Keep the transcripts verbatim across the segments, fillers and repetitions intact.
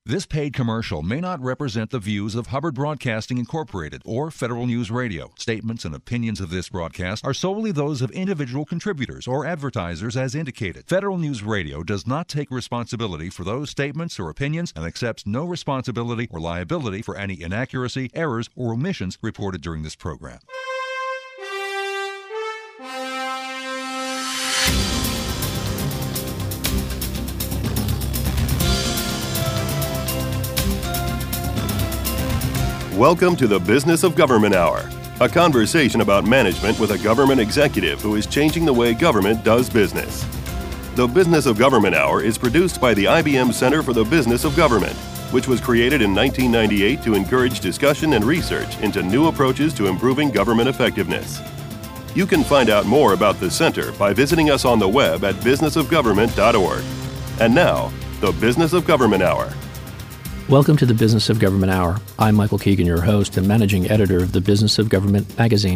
This paid commercial may not represent the views of Hubbard Broadcasting Incorporated or Federal News Radio. Statements and opinions of this broadcast are solely those of individual contributors or advertisers as indicated. Federal News Radio does not take responsibility for those statements or opinions and accepts no responsibility or liability for any inaccuracy, errors, or omissions reported during this program. Welcome to the Business of Government Hour, a conversation about management with a government executive who is changing the way government does business. The Business of Government Hour is produced by the I B M Center for the Business of Government, which was created in nineteen ninety-eight to encourage discussion and research into new approaches to improving government effectiveness. You can find out more about the center by visiting us on the web at business of government dot org. And now, the Business of Government Hour. Welcome to the Business of Government Hour. I'm Michael Keegan, your host and managing editor of the Business of Government magazine.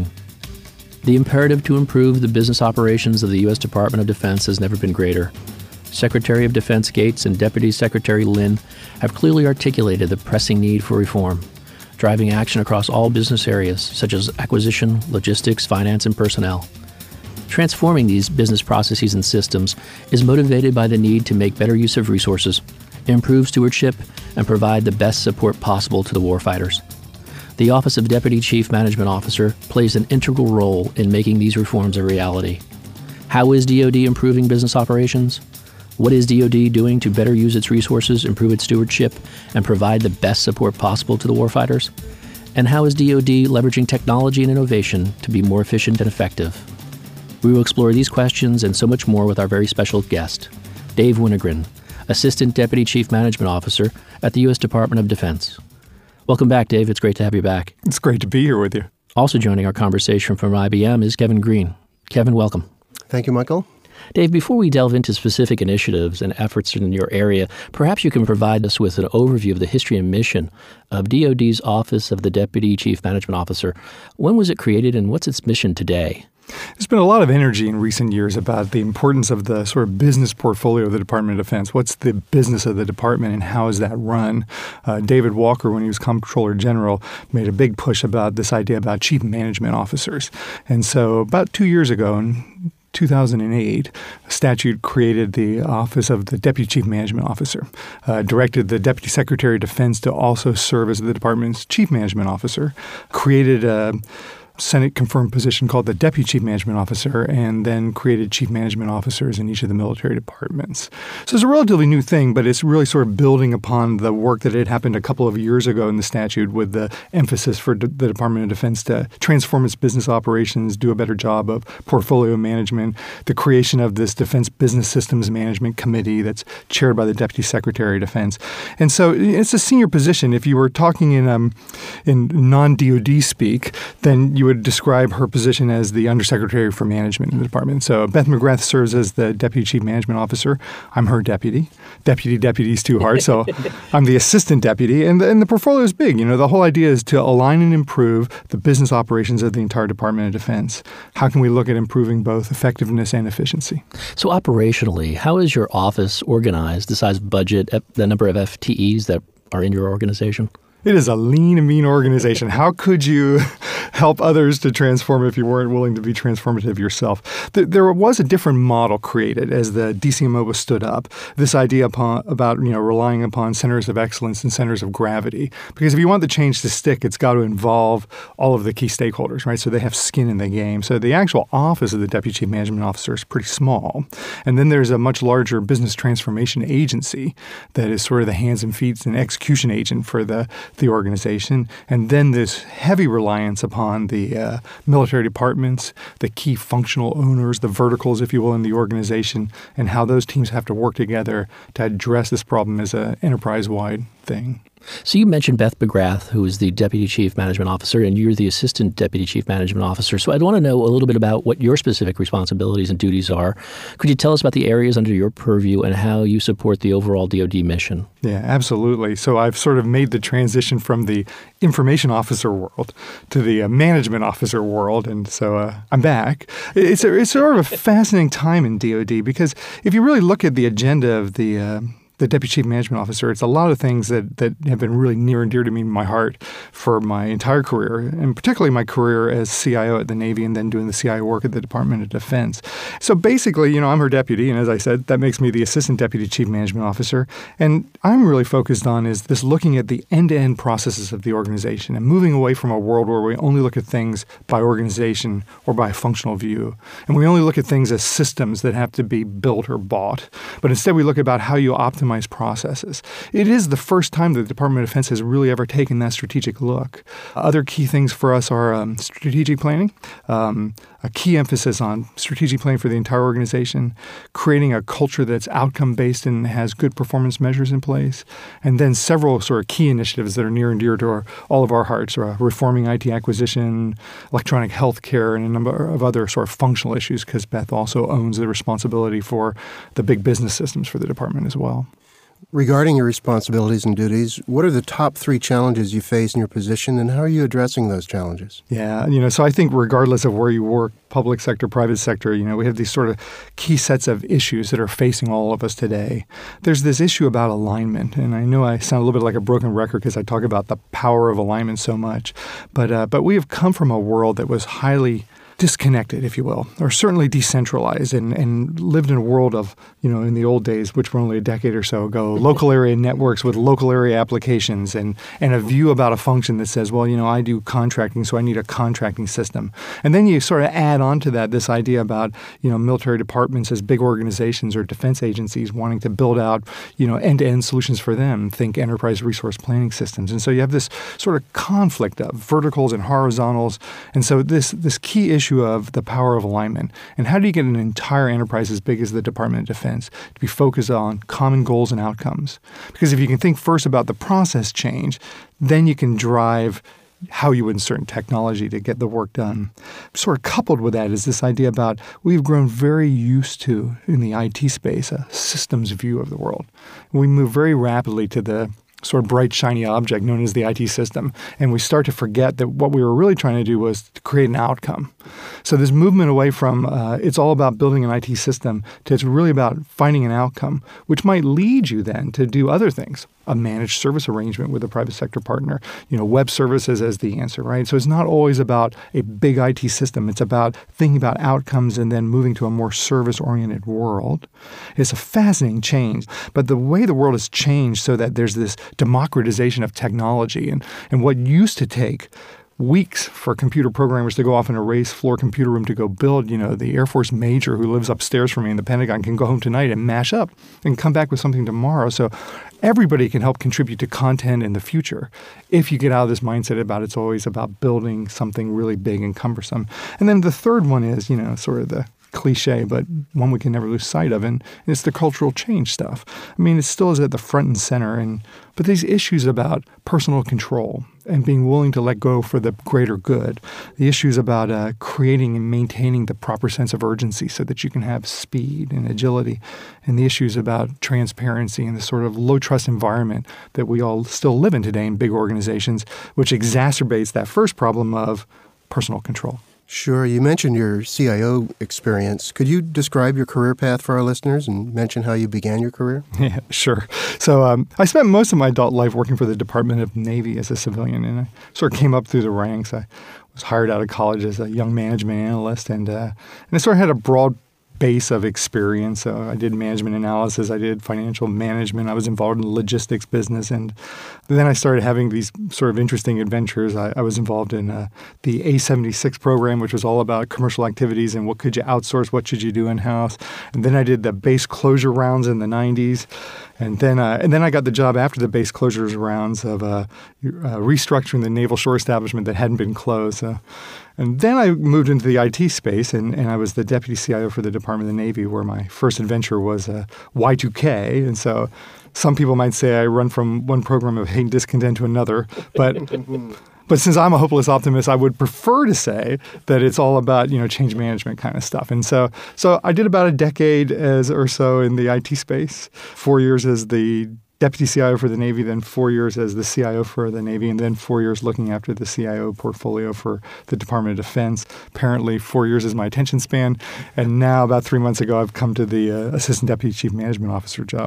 The imperative to improve the business operations of the U S Department of Defense has never been greater. Secretary of Defense Gates and Deputy Secretary Lynn have clearly articulated the pressing need for reform, driving action across all business areas such as acquisition, logistics, finance, and personnel. Transforming these business processes and systems is motivated by the need to make better use of resources, improve stewardship, and provide the best support possible to the warfighters. The Office of Deputy Chief Management Officer plays an integral role in making these reforms a reality. How is D O D improving business operations? What is D O D doing to better use its resources, improve its stewardship, and provide the best support possible to the warfighters? And how is D O D leveraging technology and innovation to be more efficient and effective? We will explore these questions and so much more with our very special guest, Dave Winogren, Assistant Deputy Chief Management Officer at the U S Department of Defense. Welcome back, Dave. It's great to have you back. It's great to be here with you. Also joining our conversation from I B M is Kevin Green. Kevin, welcome. Thank you, Michael. Dave, before we delve into specific initiatives and efforts in your area, perhaps you can provide us with an overview of the history and mission of D O D's Office of the Deputy Chief Management Officer. When was it created and what's its mission today? There's been a lot of energy in recent years about the importance of the sort of business portfolio of the Department of Defense. What's the business of the department and how is that run? Uh, David Walker, when he was Comptroller General, made a big push about this idea about chief management officers. And so about two years ago, in two thousand eight, a statute created the Office of the Deputy Chief Management Officer, uh, directed the Deputy Secretary of Defense to also serve as the department's Chief Management Officer, created a Senate-confirmed position called the Deputy Chief Management Officer, and then created Chief Management Officers in each of the military departments. So it's a relatively new thing, but it's really sort of building upon the work that had happened a couple of years ago in the statute with the emphasis for the Department of Defense to transform its business operations, do a better job of portfolio management, the creation of this Defense Business Systems Management Committee that's chaired by the Deputy Secretary of Defense. And so it's a senior position. If you were talking in um, in non-D O D speak, then you would describe her position as the Undersecretary for Management in the department. So Beth McGrath serves as the Deputy Chief Management Officer. I'm her deputy. Deputy deputy is too hard, so I'm the Assistant Deputy. And the, and the portfolio is big. You know, the whole idea is to align and improve the business operations of the entire Department of Defense. How can we look at improving both effectiveness and efficiency? So operationally, how is your office organized, the size of budget, the number of F T Es that are in your organization? It is a lean and mean organization. How could you help others to transform if you weren't willing to be transformative yourself? There was a different model created as the D C M O was stood up. This idea upon, about you know relying upon centers of excellence and centers of gravity. Because if you want the change to stick, it's got to involve all of the key stakeholders, right? So they have skin in the game. So the actual office of the Deputy Chief Management Officer is pretty small. And then there's a much larger business transformation agency that is sort of the hands and feet and execution agent for the the organization, and then this heavy reliance upon the uh, military departments, the key functional owners, the verticals, if you will, in the organization, and how those teams have to work together to address this problem as an enterprise-wide thing. So you mentioned Beth McGrath, who is the Deputy Chief Management Officer, and you're the Assistant Deputy Chief Management Officer. So I'd want to know a little bit about what your specific responsibilities and duties are. Could you tell us about the areas under your purview and how you support the overall D O D mission? Yeah, absolutely. So I've sort of made the transition from the information officer world to the uh, management officer world, and so uh, I'm back. It's, a, it's sort of a fascinating time in D O D because if you really look at the agenda of the uh, the Deputy Chief Management Officer, it's a lot of things that, that have been really near and dear to me in my heart for my entire career, and particularly my career as C I O at the Navy and then doing the C I O work at the Department of Defense. So basically, you know, I'm her deputy, and as I said, that makes me the Assistant Deputy Chief Management Officer. And I'm really focused on is this looking at the end-to-end processes of the organization and moving away from a world where we only look at things by organization or by functional view. And we only look at things as systems that have to be built or bought. But instead, we look about how you optimize processes. It is the first time that the Department of Defense has really ever taken that strategic look. Other key things for us are um, strategic planning, um, a key emphasis on strategic planning for the entire organization, creating a culture that's outcome-based and has good performance measures in place, and then several sort of key initiatives that are near and dear to our, all of our hearts, uh, reforming I T acquisition, electronic health care, and a number of other sort of functional issues, because Beth also owns the responsibility for the big business systems for the department as well. Regarding your responsibilities and duties, what are the top three challenges you face in your position, and how are you addressing those challenges? Yeah, you know, so I think regardless of where you work, public sector, private sector, you know, we have these sort of key sets of issues that are facing all of us today. There's this issue about alignment, and I know I sound a little bit like a broken record because I talk about the power of alignment so much, but uh, but we have come from a world that was highly disconnected, if you will, or certainly decentralized, and, and lived in a world of, you know, in the old days, which were only a decade or so ago, local area networks with local area applications and, and a view about a function that says, well, you know, I do contracting, so I need a contracting system. And then you sort of add on to that this idea about, you know, military departments as big organizations or defense agencies wanting to build out, you know, end-to-end solutions for them. Think enterprise resource planning systems. And so you have this sort of conflict of verticals and horizontals. And so this this key issue of the power of alignment, and how do you get an entire enterprise as big as the Department of Defense to be focused on common goals and outcomes? Because if you can think first about the process change, then you can drive how you insert technology to get the work done. Sort of coupled with that is this idea about we've grown very used to, in the I T space, a systems view of the world. We move very rapidly to the sort of bright, shiny object known as the I T system. And we start to forget that what we were really trying to do was to create an outcome. So this movement away from uh, it's all about building an I T system to it's really about finding an outcome, which might lead you then to do other things. A managed service arrangement with a private sector partner, you know, web services as the answer, right? So it's not always about a big I T system. It's about thinking about outcomes and then moving to a more service-oriented world. It's a fascinating change. But the way the world has changed so that there's this democratization of technology, and, and what used to take weeks for computer programmers to go off in a race floor computer room to go build, you know, the Air Force major who lives upstairs from me in the Pentagon can go home tonight and mash up and come back with something tomorrow. So everybody can help contribute to content in the future if you get out of this mindset about it's always about building something really big and cumbersome. And then the third one is, you know, sort of the cliche, but one we can never lose sight of, and it's the cultural change stuff. I mean, it still is at the front and center, and but these issues about personal control and being willing to let go for the greater good, the issues about uh, creating and maintaining the proper sense of urgency so that you can have speed and agility, and the issues about transparency and the sort of low-trust environment that we all still live in today in big organizations, which exacerbates that first problem of personal control. Sure. You mentioned your C I O experience. Could you describe your career path for our listeners and mention how you began your career? Yeah, sure. So um, I spent most of my adult life working for the Department of Navy as a civilian, and I sort of came up through the ranks. I was hired out of college as a young management analyst, and, uh, and I sort of had a broad base of experience. So I did management analysis. I did financial management. I was involved in the logistics business. And then I started having these sort of interesting adventures. I, I was involved in uh, the A seventy-six program, which was all about commercial activities and what could you outsource, what should you do in-house. And then I did the base closure rounds in the nineties. And then uh, and then I got the job after the base closures rounds of uh, uh, restructuring the naval shore establishment that hadn't been closed. So, and then I moved into the I T space, and, and I was the deputy C I O for the Department of the Navy, where my first adventure was uh, Y two K. And so some people might say I run from one program of hate and discontent to another, but But since I'm a hopeless optimist, I would prefer to say that it's all about, you know, change management kind of stuff. And so so I did about a decade as or so in the I T space, four years as the deputy C I O for the Navy, then four years as the C I O for the Navy, and then four years looking after the C I O portfolio for the Department of Defense. Apparently, four years is my attention span. And now, about three months ago, I've come to the uh, Assistant Deputy Chief Management Officer job.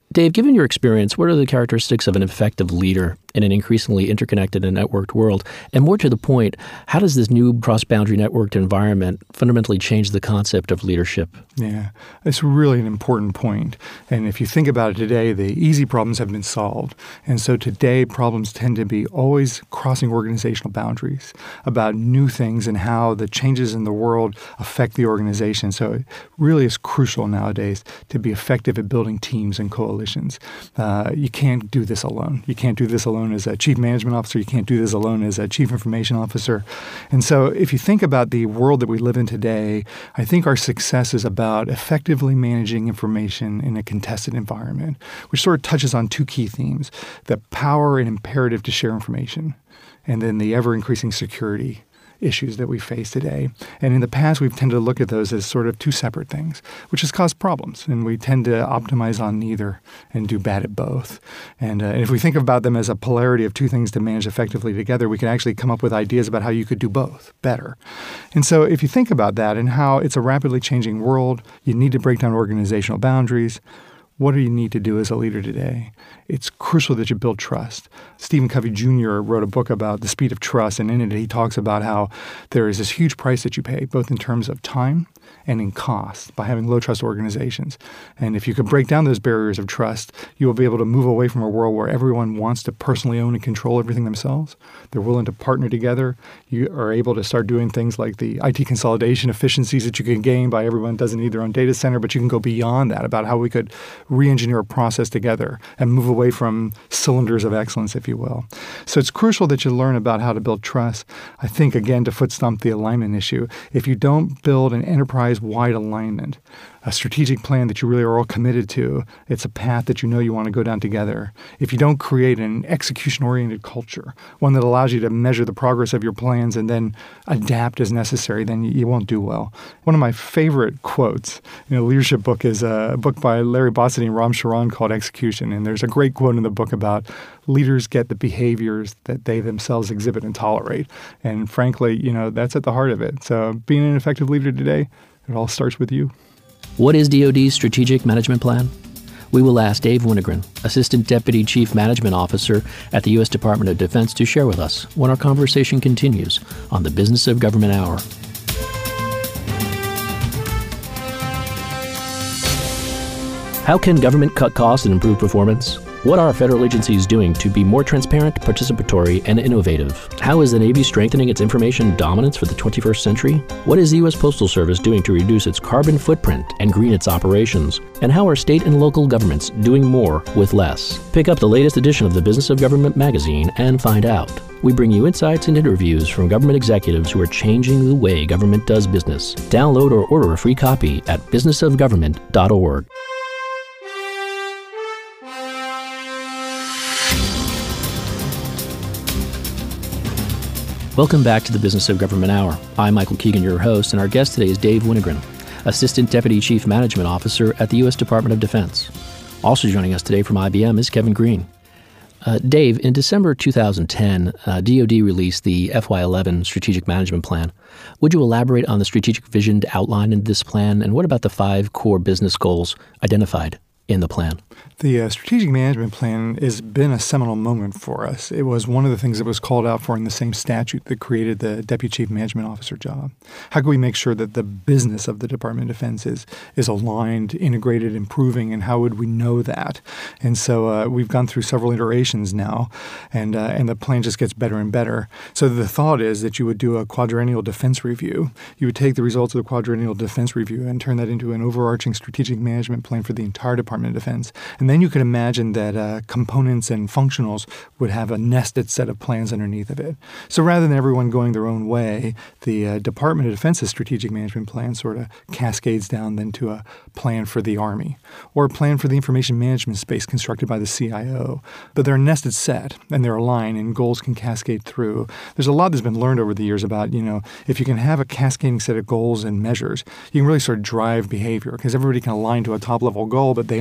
Dave, given your experience, what are the characteristics of an effective leader in an increasingly interconnected and networked world? And more to the point, how does this new cross-boundary networked environment fundamentally change the concept of leadership? Yeah, it's really an important point. And if you think about it today, the easy problems have been solved. And so today, problems tend to be always crossing organizational boundaries about new things and how the changes in the world affect the organization. So it really is crucial nowadays to be effective at building teams and coalitions. Uh, you can't do this alone. You can't do this alone as a chief management officer. You can't do this alone as a chief information officer. And so if you think about the world that we live in today, I think our success is about effectively managing information in a contested environment, which sort of touches on two key themes: the power and imperative to share information, and then the ever-increasing security issues that we face today. And in the past, we've tended to look at those as sort of two separate things, which has caused problems. And we tend to optimize on neither and do bad at both. And, uh, and if we think about them as a polarity of two things to manage effectively together, we can actually come up with ideas about how you could do both better. And so if you think about that and how it's a rapidly changing world, you need to break down organizational boundaries. What do you need to do as a leader today? It's crucial that you build trust. Stephen Covey Junior wrote a book about the speed of trust, and in it he talks about how there is this huge price that you pay, both in terms of time and in cost, by having low-trust organizations. And if you could break down those barriers of trust, you will be able to move away from a world where everyone wants to personally own and control everything themselves. They're willing to partner together. You are able to start doing things like the I T consolidation efficiencies that you can gain by everyone doesn't need their own data center, but you can go beyond that about how we could re-engineer a process together and move away from cylinders of excellence, if you will. So it's crucial that you learn about how to build trust. I think, again, to foot stomp the alignment issue, if you don't build an enterprise-wide alignment, a strategic plan that you really are all committed to, it's a path that you know you want to go down together. If you don't create an execution-oriented culture, one that allows you to measure the progress of your plans and then adapt as necessary, then you won't do well. One of my favorite quotes in a leadership book is a book by Larry Bossidy and Ram Charan called Execution. And there's a great quote in the book about leaders get the behaviors that they themselves exhibit and tolerate. And frankly, you know, that's at the heart of it. So being an effective leader today, it all starts with you. What is D O D's Strategic Management Plan? We will ask Dave Winogren, Assistant Deputy Chief Management Officer at the U S Department of Defense, to share with us when our conversation continues on the Business of Government Hour. How can government cut costs and improve performance? What are federal agencies doing to be more transparent, participatory, and innovative? How is the Navy strengthening its information dominance for the twenty-first century? What is the U S Postal Service doing to reduce its carbon footprint and green its operations? And how are state and local governments doing more with less? Pick up the latest edition of the Business of Government magazine and find out. We bring you insights and interviews from government executives who are changing the way government does business. Download or order a free copy at business of government dot org. Welcome back to the Business of Government Hour. I'm Michael Keegan, your host, and our guest today is Dave Winogren, Assistant Deputy Chief Management Officer at the U S Department of Defense. Also joining us today from I B M is Kevin Green. Uh, Dave, in December two thousand ten, uh, D O D released the F Y eleven Strategic Management Plan. Would you elaborate on the strategic vision outlined in this plan, and what about the five core business goals identified in the plan? The uh, Strategic Management Plan has been a seminal moment for us. It was one of the things that was called out for in the same statute that created the Deputy Chief Management Officer job. How can we make sure that the business of the Department of Defense is, is aligned, integrated, improving, and how would we know that? And so uh, we've gone through several iterations now, and uh, and the plan just gets better and better. So the thought is that you would do a quadrennial defense review. You would take the results of the quadrennial defense review and turn that into an overarching strategic management plan for the entire Department of Defense. And then you could imagine that uh, components and functionals would have a nested set of plans underneath of it. So rather than everyone going their own way, the uh, Department of Defense's strategic management plan sort of cascades down then to a plan for the Army or a plan for the information management space constructed by the C I O. But they're a nested set and they're aligned and goals can cascade through. There's a lot that's been learned over the years about, you know, if you can have a cascading set of goals and measures, you can really sort of drive behavior because everybody can align to a top-level goal, but they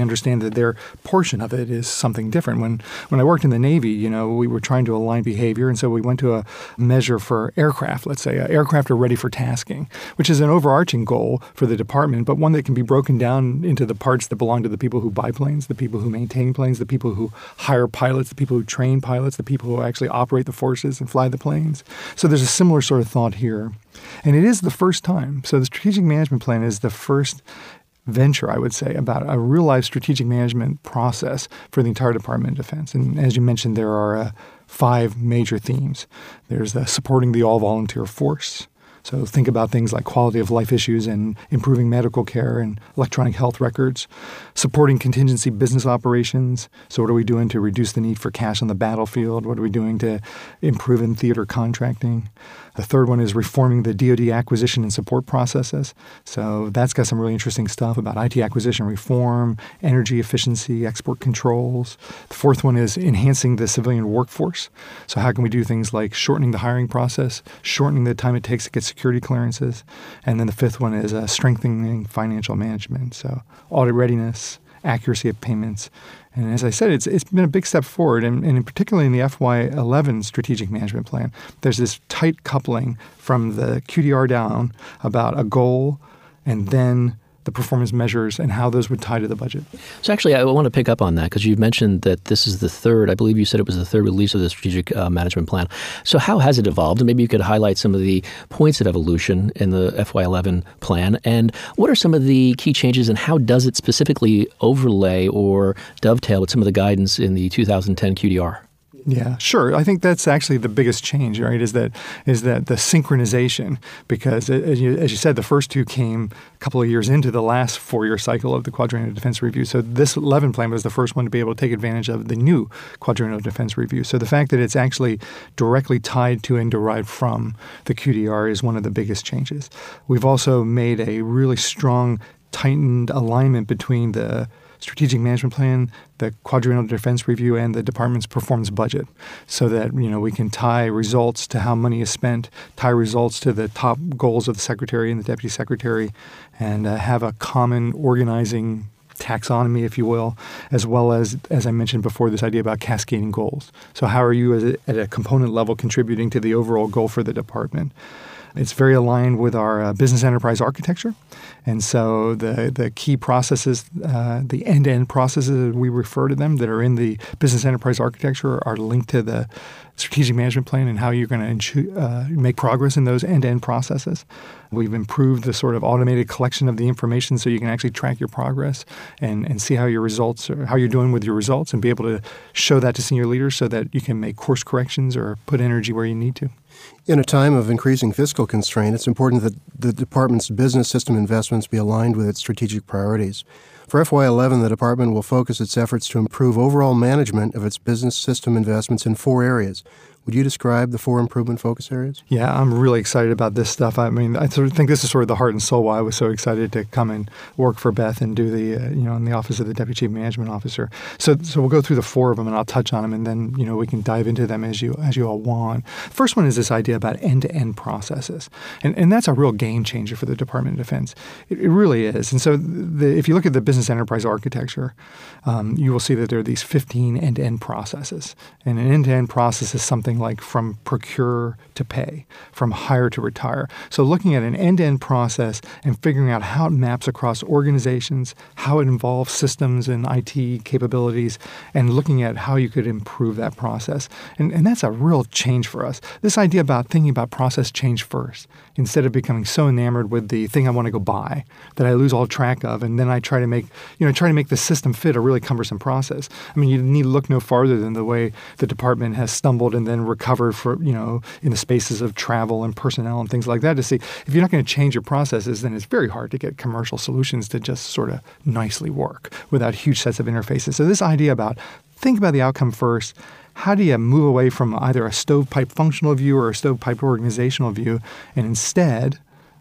understand that their portion of it is something different. When when I worked in the Navy, you know, we were trying to align behavior, and so we went to a measure for aircraft, let's say. Uh, aircraft are ready for tasking, which is an overarching goal for the department, but one that can be broken down into the parts that belong to the people who buy planes, the people who maintain planes, the people who hire pilots, the people who train pilots, the people who actually operate the forces and fly the planes. So there's a similar sort of thought here. And it is the first time. So the Strategic Management Plan is the first venture, I would say, about a real-life strategic management process for the entire Department of Defense. And as you mentioned, there are uh, five major themes. There's the supporting the all-volunteer force. So think about things like quality of life issues and improving medical care and electronic health records, supporting contingency business operations. So what are we doing to reduce the need for cash on the battlefield? What are we doing to improve in theater contracting? The third one is reforming the D O D acquisition and support processes. So that's got some really interesting stuff about I T acquisition reform, energy efficiency, export controls. The fourth one is enhancing the civilian workforce. So how can we do things like shortening the hiring process, shortening the time it takes to get security clearances? And then the fifth one is uh, strengthening financial management. So audit readiness, accuracy of payments. And as I said, it's it's been a big step forward, and, and in particularly in the F Y eleven Strategic Management Plan, there's this tight coupling from the Q D R down about a goal and then the performance measures and how those would tie to the budget. So actually, I want to pick up on that because you've mentioned that this is the third, I believe you said it was the third release of the Strategic uh, Management Plan. So how has it evolved? And maybe you could highlight some of the points of evolution in the F Y eleven plan. And what are some of the key changes and how does it specifically overlay or dovetail with some of the guidance in the two thousand ten Q D R? Yeah, sure. I think that's actually the biggest change, right, is that is that the synchronization, because as you, as you said, the first two came a couple of years into the last four-year cycle of the Quadrennial Defense Review. So this eleven plan was the first one to be able to take advantage of the new Quadrennial Defense Review. So the fact that it's actually directly tied to and derived from the Q D R is one of the biggest changes. We've also made a really strong, tightened alignment between the Strategic Management Plan, the Quadrennial Defense Review, and the department's performance budget, so that you know we can tie results to how money is spent, tie results to the top goals of the secretary and the deputy secretary, and uh, have a common organizing taxonomy, if you will, as well as, as I mentioned before, this idea about cascading goals. So how are you as a, at a component level contributing to the overall goal for the department? It's very aligned with our uh, business enterprise architecture. And so the, the key processes, uh, the end-to-end processes, as we refer to them, that are in the business enterprise architecture are linked to the strategic management plan and how you're going to uh, make progress in those end-to-end processes. We've improved the sort of automated collection of the information so you can actually track your progress and, and see how your results are, how you're doing with your results, and be able to show that to senior leaders so that you can make course corrections or put energy where you need to. In a time of increasing fiscal constraint, it's important that the department's business system investments be aligned with its strategic priorities. For F Y eleven, the department will focus its efforts to improve overall management of its business system investments in four areas. Would you describe the four improvement focus areas? Yeah, I'm really excited about this stuff. I mean, I sort of think this is sort of the heart and soul why I was so excited to come and work for Beth and do the, uh, you know, in the office of the Deputy Chief Management Officer. So, so we'll go through the four of them, and I'll touch on them, and then, you know, we can dive into them as you as you all want. First one is this idea about end-to-end processes, and and that's a real game changer for the Department of Defense. It, it really is. And so, the, if you look at the business enterprise architecture, um, you will see that there are these fifteen end-to-end processes, and an end-to-end process is something like from procure to pay, from hire to retire. So looking at an end-to-end process and figuring out how it maps across organizations, how it involves systems and I T capabilities, and looking at how you could improve that process. And, and that's a real change for us. This idea about thinking about process change first, instead of becoming so enamored with the thing I want to go buy that I lose all track of, and then I try to make, you know, try to make the system fit a really cumbersome process. I mean, you need to look no farther than the way the department has stumbled and then recovered for, you know, in the spaces of travel and personnel and things like that, to see if you're not going to change your processes, then it's very hard to get commercial solutions to just sort of nicely work without huge sets of interfaces. So this idea about think about the outcome first. How do you move away from either a stovepipe functional view or a stovepipe organizational view, and instead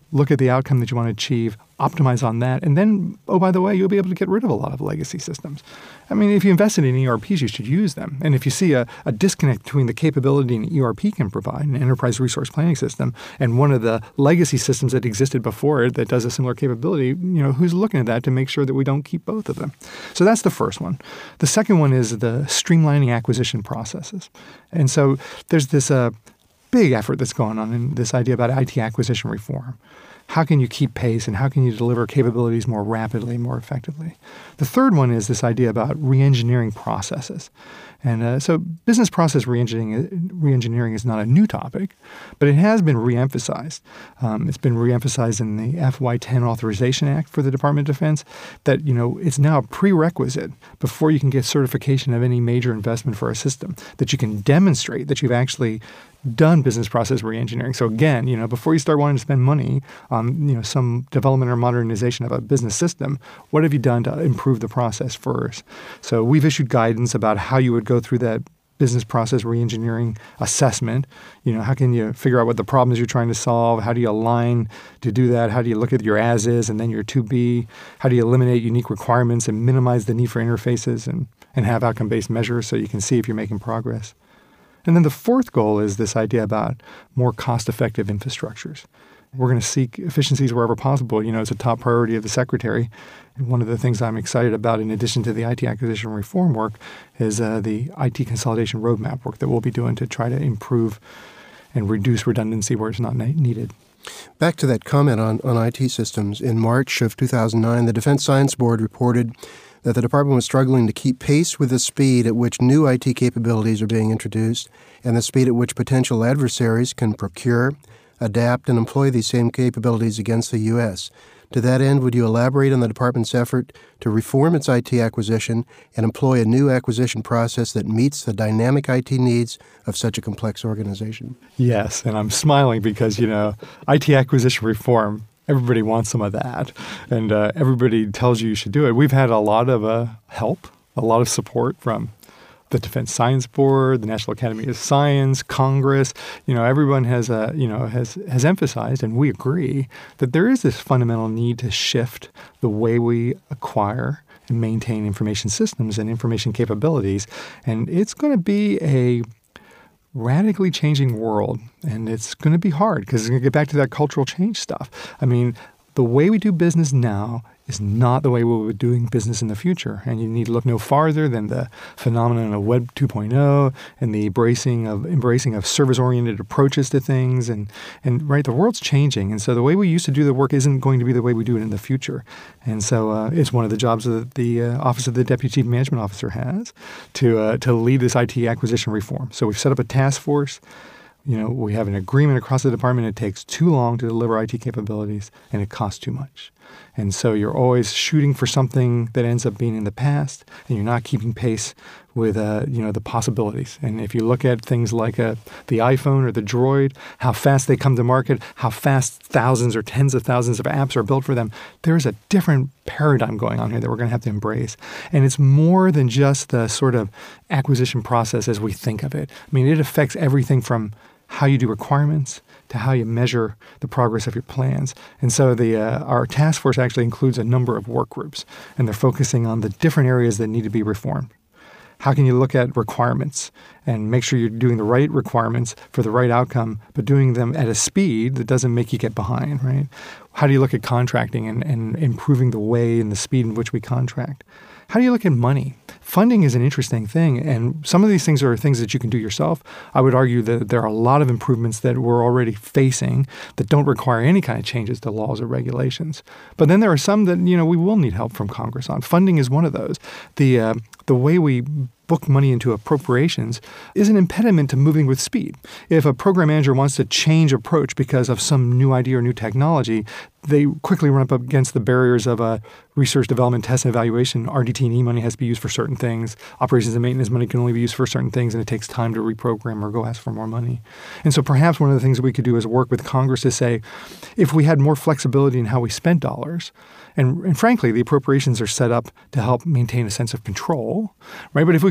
look at the outcome that you want to achieve, optimize on that, and then, oh, by the way, you'll be able to get rid of a lot of legacy systems. I mean, if you invested in E R Ps, you should use them. And if you see a, a disconnect between the capability an E R P can provide, an enterprise resource planning system, and one of the legacy systems that existed before it that does a similar capability, you know, who's looking at that to make sure that we don't keep both of them? So that's the first one. The second one is the streamlining acquisition processes. And so there's this uh, big effort that's going on in this idea about I T acquisition reform. How can you keep pace and how can you deliver capabilities more rapidly, more effectively? The third one is this idea about re-engineering processes. And uh, so business process re-engineering, re-engineering is not a new topic, but it has been re-emphasized. Um, it's been re-emphasized in the F Y ten Authorization Act for the Department of Defense that, you know, it's now a prerequisite before you can get certification of any major investment for a system, that you can demonstrate that you've actually done business process re-engineering. So again, you know, before you start wanting to spend money on, you know, some development or modernization of a business system, what have you done to improve the process first? So we've issued guidance about how you would go through that business process re-engineering assessment. You know, how can you figure out what the problems you're trying to solve? How do you align to do that? How do you look at your as-is and then your to-be? How do you eliminate unique requirements and minimize the need for interfaces and, and have outcome-based measures so you can see if you're making progress? And then the fourth goal is this idea about more cost-effective infrastructures. We're going to seek efficiencies wherever possible. You know, it's a top priority of the Secretary. And one of the things I'm excited about, in addition to the I T acquisition reform work, is uh, the I T consolidation roadmap work that we'll be doing to try to improve and reduce redundancy where it's not na- needed. Back to that comment on, on I T systems. In March of two thousand nine, the Defense Science Board reported that the department was struggling to keep pace with the speed at which new I T capabilities are being introduced and the speed at which potential adversaries can procure, adapt, and employ these same capabilities against the U S. To that end, would you elaborate on the department's effort to reform its I T acquisition and employ a new acquisition process that meets the dynamic I T needs of such a complex organization? Yes, and I'm smiling because, you know, I T acquisition reform, everybody wants some of that, and uh, everybody tells you you should do it. We've had a lot of uh, help, a lot of support from the Defense Science Board, the National Academy of Science, Congress. You know, everyone has uh, you know has has emphasized, and we agree, that there is this fundamental need to shift the way we acquire and maintain information systems and information capabilities, and it's going to be a radically changing world, and it's going to be hard because it's going to get back to that cultural change stuff. I mean, the way we do business now is not the way we'll be doing business in the future. And you need to look no farther than the phenomenon of Web two point oh and the embracing of embracing of service-oriented approaches to things. And, and right, the world's changing. And so the way we used to do the work isn't going to be the way we do it in the future. And so uh, it's one of the jobs that the uh, Office of the Deputy Chief Management Officer has to uh, to lead this I T acquisition reform. So we've set up a task force. You know, we have an agreement across the department. It takes too long to deliver I T capabilities, and it costs too much. And so you're always shooting for something that ends up being in the past, and you're not keeping pace with, uh, you know, the possibilities. And if you look at things like uh, the iPhone or the Droid, how fast they come to market, how fast thousands or tens of thousands of apps are built for them, there's a different paradigm going on here that we're going to have to embrace. And it's more than just the sort of acquisition process as we think of it. I mean, it affects everything from how you do requirements to how you measure the progress of your plans. And so the uh, our task force actually includes a number of work groups, and they're focusing on the different areas that need to be reformed. How can you look at requirements and make sure you're doing the right requirements for the right outcome, but doing them at a speed that doesn't make you get behind, right? How do you look at contracting and, and improving the way and the speed in which we contract? How do you look at money? Funding is an interesting thing, and some of these things are things that you can do yourself. I would argue that there are a lot of improvements that we're already facing that don't require any kind of changes to laws or regulations. But then there are some that, you know, we will need help from Congress on. Funding is one of those. The uh, the way we book money into appropriations is an impediment to moving with speed. If a program manager wants to change approach because of some new idea or new technology, they quickly run up against the barriers of a research, development, test, and evaluation. R D T and E money has to be used for certain things. Operations and maintenance money can only be used for certain things, and it takes time to reprogram or go ask for more money. And so perhaps one of the things that we could do is work with Congress to say, if we had more flexibility in how we spent dollars, and, and frankly, the appropriations are set up to help maintain a sense of control, right? But if we could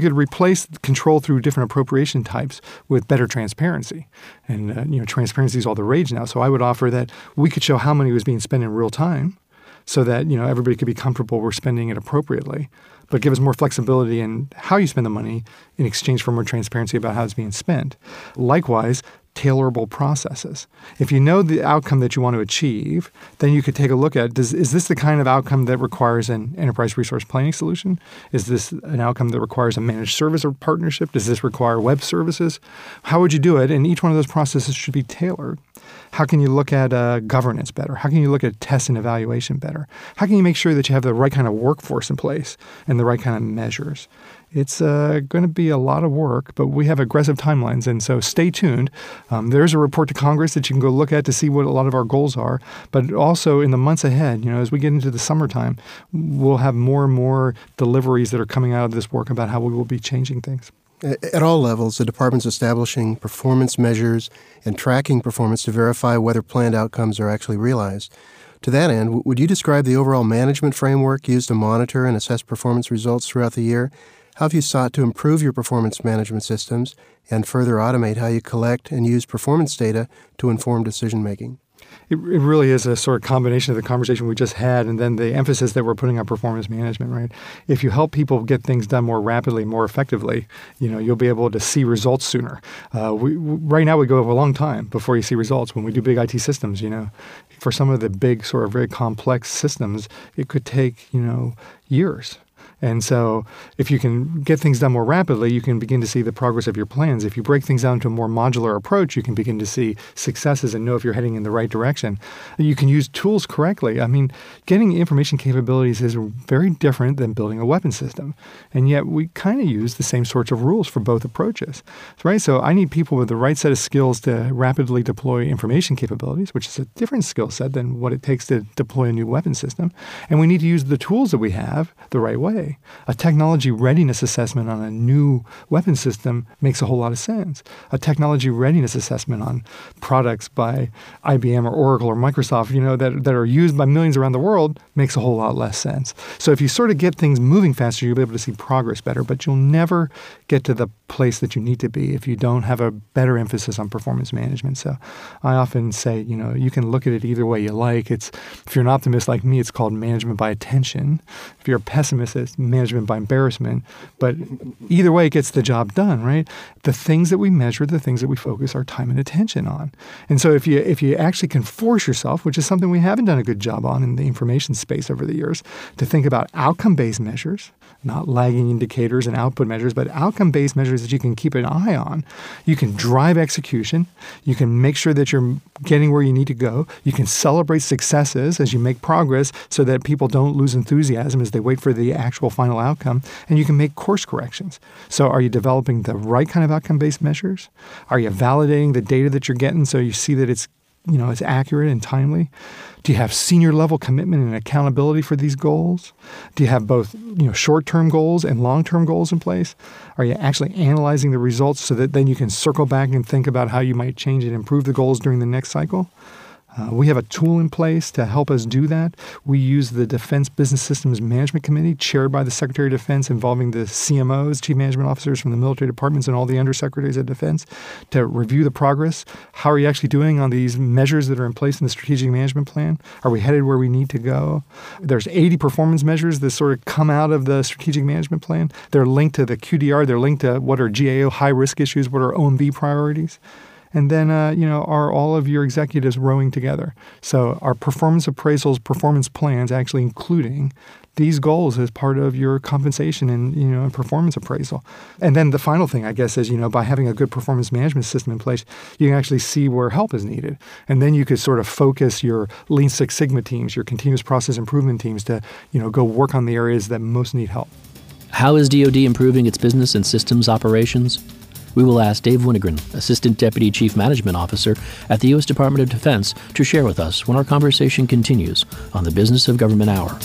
could replace control through different appropriation types with better transparency. And, uh, you know, transparency is all the rage now. So I would offer that we could show how money was being spent in real time so that, you know, everybody could be comfortable we're spending it appropriately, but give us more flexibility in how you spend the money in exchange for more transparency about how it's being spent. Likewise, tailorable processes. If you know the outcome that you want to achieve, then you could take a look at, does, is this the kind of outcome that requires an enterprise resource planning solution? Is this an outcome that requires a managed service or partnership? Does this require web services? How would you do it? And each one of those processes should be tailored. How can you look at uh, governance better? How can you look at test and evaluation better? How can you make sure that you have the right kind of workforce in place and the right kind of measures? It's uh, going to be a lot of work, but we have aggressive timelines, and so stay tuned. Um, there's a report to Congress that you can go look at to see what a lot of our goals are, but also in the months ahead, you know, as we get into the summertime, we'll have more and more deliveries that are coming out of this work about how we will be changing things. At all levels, the department's establishing performance measures and tracking performance to verify whether planned outcomes are actually realized. To that end, would you describe the overall management framework used to monitor and assess performance results throughout the year? How have you sought to improve your performance management systems and further automate how you collect and use performance data to inform decision-making? It, it really is a sort of combination of the conversation we just had and then the emphasis that we're putting on performance management, right? If you help people get things done more rapidly, more effectively, you know, you'll be able to see results sooner. Uh, we, right now, we go a long time before you see results. When we do big I T systems, you know, for some of the big sort of very complex systems, it could take, you know, years. And so if you can get things done more rapidly, you can begin to see the progress of your plans. If you break things down to a more modular approach, you can begin to see successes and know if you're heading in the right direction. You can use tools correctly. I mean, getting information capabilities is very different than building a weapon system. And yet we kind of use the same sorts of rules for both approaches, right? So I need people with the right set of skills to rapidly deploy information capabilities, which is a different skill set than what it takes to deploy a new weapon system. And we need to use the tools that we have the right way. A technology readiness assessment on a new weapon system makes a whole lot of sense. A technology readiness assessment on products by I B M or Oracle or Microsoft, you know, that, that are used by millions around the world makes a whole lot less sense. So if you sort of get things moving faster, you'll be able to see progress better, but you'll never get to the place that you need to be if you don't have a better emphasis on performance management. So I often say, you know, you can look at it either way you like. It's, if you're an optimist like me, it's called management by attention. If you're a pessimist, it's management by embarrassment. But either way, it gets the job done, right? The things that we measure, the things that we focus our time and attention on. And so if you if you actually can force yourself, which is something we haven't done a good job on in the information space over the years, to think about outcome-based measures, not lagging indicators and output measures, but outcome-based measures that you can keep an eye on. You can drive execution. You can make sure that you're getting where you need to go. You can celebrate successes as you make progress so that people don't lose enthusiasm as they wait for the actual final outcome. And you can make course corrections. So are you developing the right kind of outcome-based measures? Are you validating the data that you're getting so you see that it's, you know, it's accurate and timely? Do you have senior level commitment and accountability for these goals? Do you have both, you know, short-term goals and long-term goals in place? Are you actually analyzing the results so that then you can circle back and think about how you might change and improve the goals during the next cycle? Uh, we have a tool in place to help us do that. We use the Defense Business Systems Management Committee, chaired by the Secretary of Defense, involving the C M Os, Chief Management Officers from the military departments and all the undersecretaries of defense, to review the progress. How are you actually doing on these measures that are in place in the Strategic Management Plan? Are we headed where we need to go? There's eighty performance measures that sort of come out of the Strategic Management Plan. They're linked to the Q D R. They're linked to what are G A O high-risk issues, what are O M B priorities. And then, uh, you know, are all of your executives rowing together? So are performance appraisals, performance plans actually including these goals as part of your compensation and, you know, and performance appraisal? And then the final thing, I guess, is, you know, by having a good performance management system in place, you can actually see where help is needed. And then you could sort of focus your Lean Six Sigma teams, your continuous process improvement teams to, you know, go work on the areas that most need help. How is D O D improving its business and systems operations? We will ask Dave Winegren, Assistant Deputy Chief Management Officer at the U S Department of Defense, to share with us when our conversation continues on the Business of Government Hour.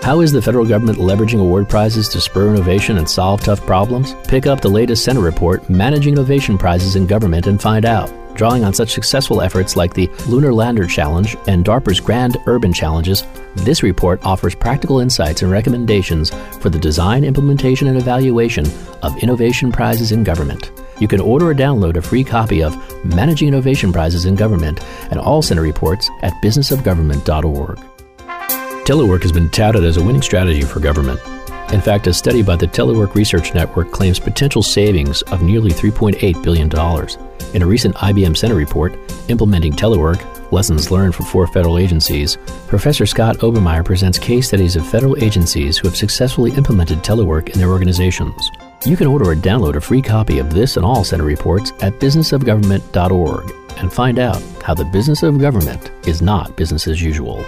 How is the federal government leveraging award prizes to spur innovation and solve tough problems? Pick up the latest Senate report, Managing Innovation Prizes in Government, and find out. Drawing on such successful efforts like the Lunar Lander Challenge and DARPA's Grand Urban Challenges, this report offers practical insights and recommendations for the design, implementation, and evaluation of innovation prizes in government. You can order or download a free copy of Managing Innovation Prizes in Government and all Senate reports at business of government dot org. Telework has been touted as a winning strategy for government. In fact, a study by the Telework Research Network claims potential savings of nearly three point eight billion dollars. In a recent I B M Senate report, Implementing Telework, Lessons Learned for Four Federal Agencies, Professor Scott Obermeyer presents case studies of federal agencies who have successfully implemented telework in their organizations. You can order or download a free copy of this and all Senate reports at business of government dot org and find out how the business of government is not business as usual.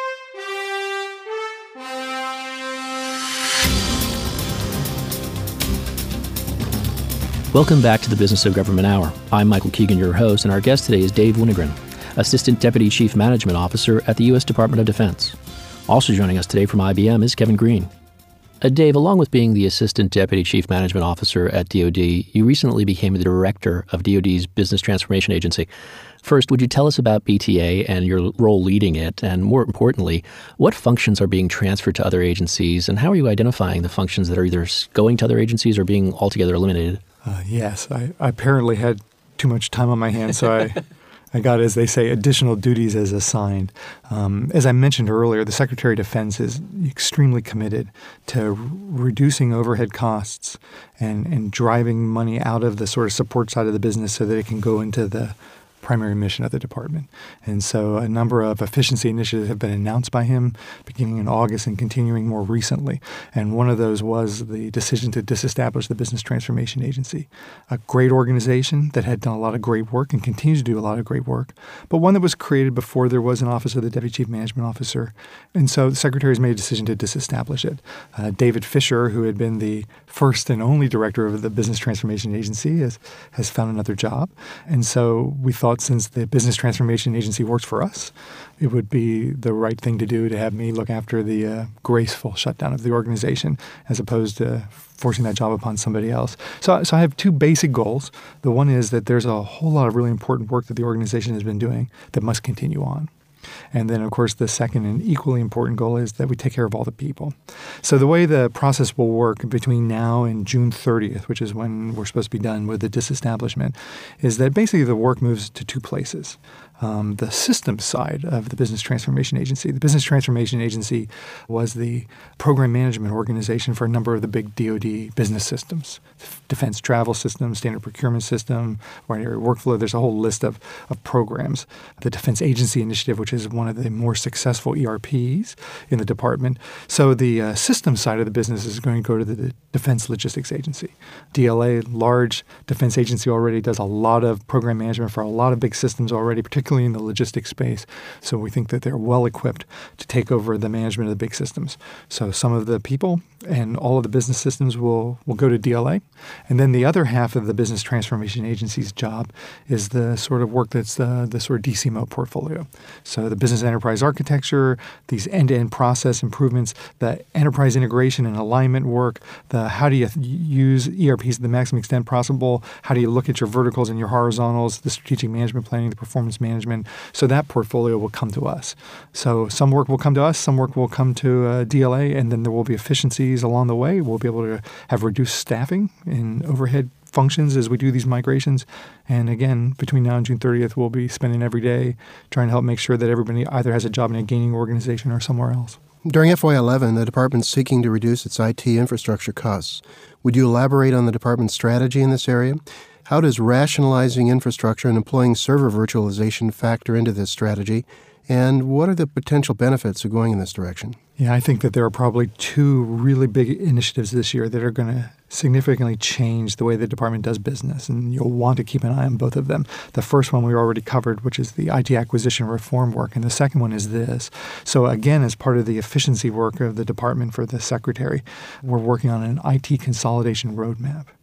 Welcome back to the Business of Government Hour. I'm Michael Keegan, your host, and our guest today is Dave Winogren, Assistant Deputy Chief Management Officer at the U S Department of Defense. Also joining us today from I B M is Kevin Green. Uh, Dave, along with being the Assistant Deputy Chief Management Officer at D O D, you recently became the Director of D O D's Business Transformation Agency. First, would you tell us about B T A and your role leading it? And more importantly, what functions are being transferred to other agencies, and how are you identifying the functions that are either going to other agencies or being altogether eliminated? Uh, yes, I, I apparently had too much time on my hands, so I, I got, as they say, additional duties as assigned. Um, as I mentioned earlier, the Secretary of Defense is extremely committed to r- reducing overhead costs and, and driving money out of the sort of support side of the business so that it can go into the primary mission of the department. And so a number of efficiency initiatives have been announced by him beginning in August and continuing more recently. And one of those was the decision to disestablish the Business Transformation Agency, a great organization that had done a lot of great work and continues to do a lot of great work, but one that was created before there was an office of the Deputy Chief Management Officer. And so the Secretary has made a decision to disestablish it. Uh, David Fisher, who had been the first and only director of the Business Transformation Agency, has, has found another job. And so we thought, since the Business Transformation Agency works for us, it would be the right thing to do to have me look after the uh, graceful shutdown of the organization as opposed to forcing that job upon somebody else. So, so I have two basic goals. The one is that there's a whole lot of really important work that the organization has been doing that must continue on. And then, of course, the second and equally important goal is that we take care of all the people. So the way the process will work between now and June thirtieth, which is when we're supposed to be done with the disestablishment, is that basically the work moves to two places. Um, the systems side of the Business Transformation Agency. The Business Transformation Agency was the program management organization for a number of the big D O D business systems, Defense Travel System, Standard Procurement System, Ordinary Workflow. There's a whole list of, of programs. The Defense Agency Initiative, which is one of the more successful E R Ps in the department. So the uh, systems side of the business is going to go to the Defense Logistics Agency. D L A, large defense agency, already does a lot of program management for a lot of big systems already, particularly in the logistics space. So we think that they're well equipped to take over the management of the big systems. So some of the people and all of the business systems will, will go to D L A. And then the other half of the Business Transformation Agency's job is the sort of work that's the, the sort of D C M O portfolio. So the business enterprise architecture, these end-to-end process improvements, the enterprise integration and alignment work, the how do you th- use E R Ps to the maximum extent possible, how do you look at your verticals and your horizontals, the strategic management planning, the performance management. So that portfolio will come to us. So some work will come to us, some work will come to uh, D L A, and then there will be efficiencies along the way. We'll be able to have reduced staffing in overhead functions as we do these migrations. And again, between now and June thirtieth, we'll be spending every day trying to help make sure that everybody either has a job in a gaining organization or somewhere else. During F Y eleven, the department's seeking to reduce its I T infrastructure costs. Would you elaborate on the department's strategy in this area? How does rationalizing infrastructure and employing server virtualization factor into this strategy? And what are the potential benefits of going in this direction? Yeah, I think that there are probably two really big initiatives this year that are going to significantly change the way the department does business, and you'll want to keep an eye on both of them. The first one we already covered, which is the I T acquisition reform work, and the second one is this. So again, as part of the efficiency work of the department for the secretary, we're working on an I T consolidation roadmap.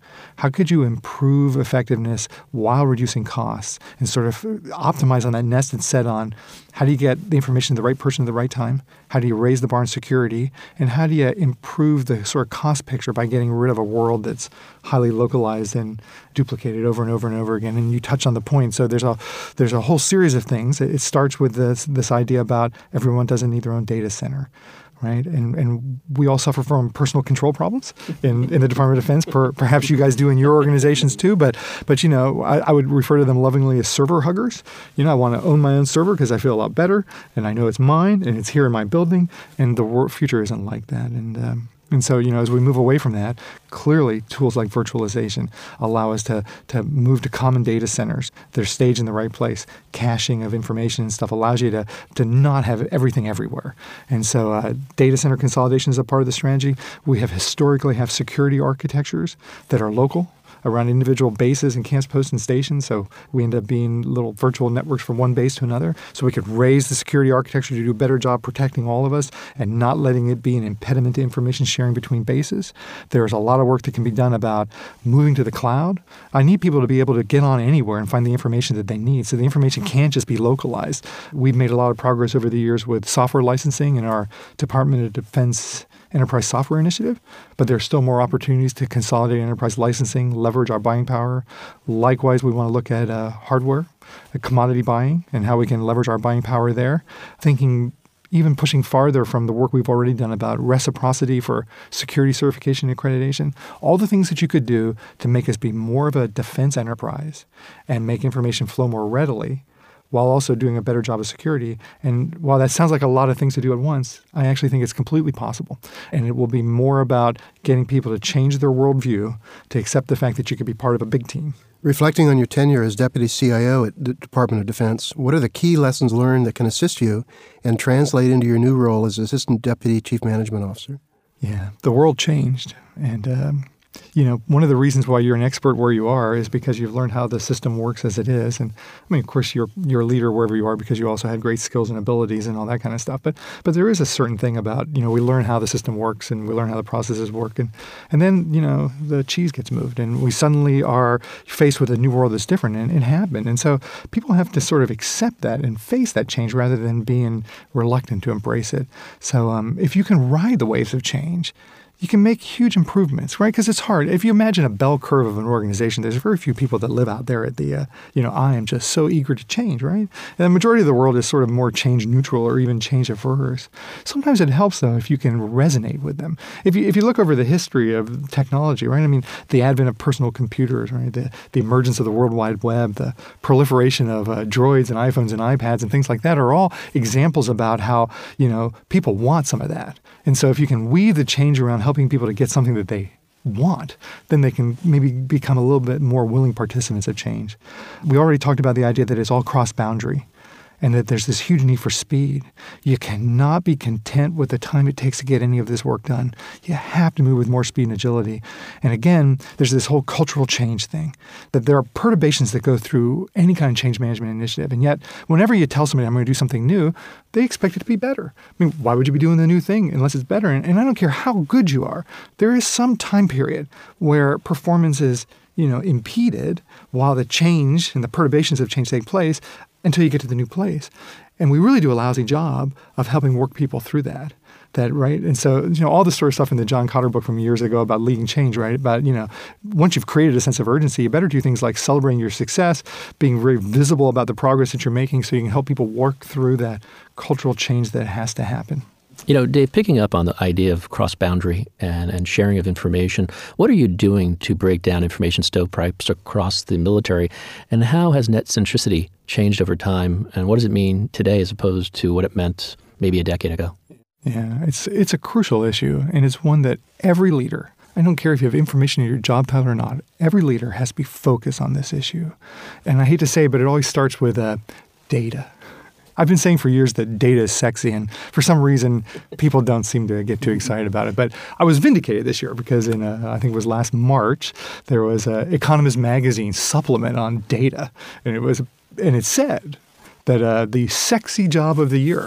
How could you improve effectiveness while reducing costs and sort of optimize on that nested set on how do you get the information to the right person at the right time? How do you raise the bar in security? And how do you improve the sort of cost picture by getting rid of a world that's highly localized and duplicated over and over and over again? And you touch on the point. So there's a there's a whole series of things. It starts with this this idea about everyone doesn't need their own data center. Right, and and we all suffer from personal control problems in, in the Department of Defense. Per, perhaps you guys do in your organizations too. But but you know, I, I would refer to them lovingly as server huggers. You know, I want to own my own server because I feel a lot better, and I know it's mine, and it's here in my building. And the wor- future isn't like that. And um, and so you know, as we move away from that, clearly tools like virtualization allow us to to move to common data centers. They're staged in the right place. Caching of information and stuff allows you to to not have everything everywhere. And so uh, data center consolidation is a part of the strategy. We have historically have security architectures that are local around individual bases and camps, posts, and stations. So we end up being little virtual networks from one base to another. So we could raise the security architecture to do a better job protecting all of us and not letting it be an impediment to information sharing between bases. There's a lot of work that can be done about moving to the cloud. I need people to be able to get on anywhere and find the information that they need. So the information can't just be localized. We've made a lot of progress over the years with software licensing in our Department of Defense Enterprise Software Initiative, but there's still more opportunities to consolidate enterprise licensing, leverage our buying power. Likewise, we want to look at uh, hardware, uh, commodity buying, and how we can leverage our buying power there. Thinking even pushing farther from the work we've already done about reciprocity for security certification and accreditation, all the things that you could do to make us be more of a defense enterprise and make information flow more readily, while also doing a better job of security. And while that sounds like a lot of things to do at once, I actually think it's completely possible. And it will be more about getting people to change their worldview to accept the fact that you could be part of a big team. Reflecting on your tenure as Deputy C I O at the Department of Defense, what are the key lessons learned that can assist you and translate into your new role as Assistant Deputy Chief Management Officer? Yeah, the world changed. And um, you know, one of the reasons why you're an expert where you are is because you've learned how the system works as it is. And I mean, of course, you're you're a leader wherever you are because you also had great skills and abilities and all that kind of stuff. But but there is a certain thing about, you know, we learn how the system works and we learn how the processes work. And, and then, you know, the cheese gets moved and we suddenly are faced with a new world that's different. And it happened. And so people have to sort of accept that and face that change rather than being reluctant to embrace it. So um, if you can ride the waves of change, you can make huge improvements, right? Because it's hard. If you imagine a bell curve of an organization, there's very few people that live out there at the, uh, you know, I am just so eager to change, right? And the majority of the world is sort of more change neutral or even change averse. Sometimes it helps, though, if you can resonate with them. If you if you look over the history of technology, right? I mean, the advent of personal computers, right? The, the emergence of the World Wide Web, the proliferation of uh, droids and iPhones and iPads and things like that are all examples about how, you know, people want some of that. And so if you can weave the change around helping people to get something that they want, then they can maybe become a little bit more willing participants of change. We already talked about the idea that it's all cross-boundary and that there's this huge need for speed. You cannot be content with the time it takes to get any of this work done. You have to move with more speed and agility. And again, there's this whole cultural change thing, that there are perturbations that go through any kind of change management initiative. And yet, whenever you tell somebody, I'm going to do something new, they expect it to be better. I mean, why would you be doing the new thing unless it's better? And, and I don't care how good you are. There is some time period where performance is, you know, impeded while the change and the perturbations of change take place until you get to the new place. And we really do a lousy job of helping work people through that. That, right? And so, you know, all the sort of stuff in the John Cotter book from years ago about leading change, right? About, you know, once you've created a sense of urgency, you better do things like celebrating your success, being very visible about the progress that you're making so you can help people work through that cultural change that has to happen. You know, Dave, picking up on the idea of cross-boundary and, and sharing of information, what are you doing to break down information stovepipes across the military, and how has net centricity changed over time, and what does it mean today as opposed to what it meant maybe a decade ago? Yeah, it's it's a crucial issue, and it's one that every leader, I don't care if you have information in your job title or not, every leader has to be focused on this issue. And I hate to say it, but it always starts with uh, data. I've been saying for years that data is sexy, and for some reason, people don't seem to get too excited about it. But I was vindicated this year because in, a, I think it was last March, there was an Economist magazine supplement on data, and it was, and it said that uh, the sexy job of the year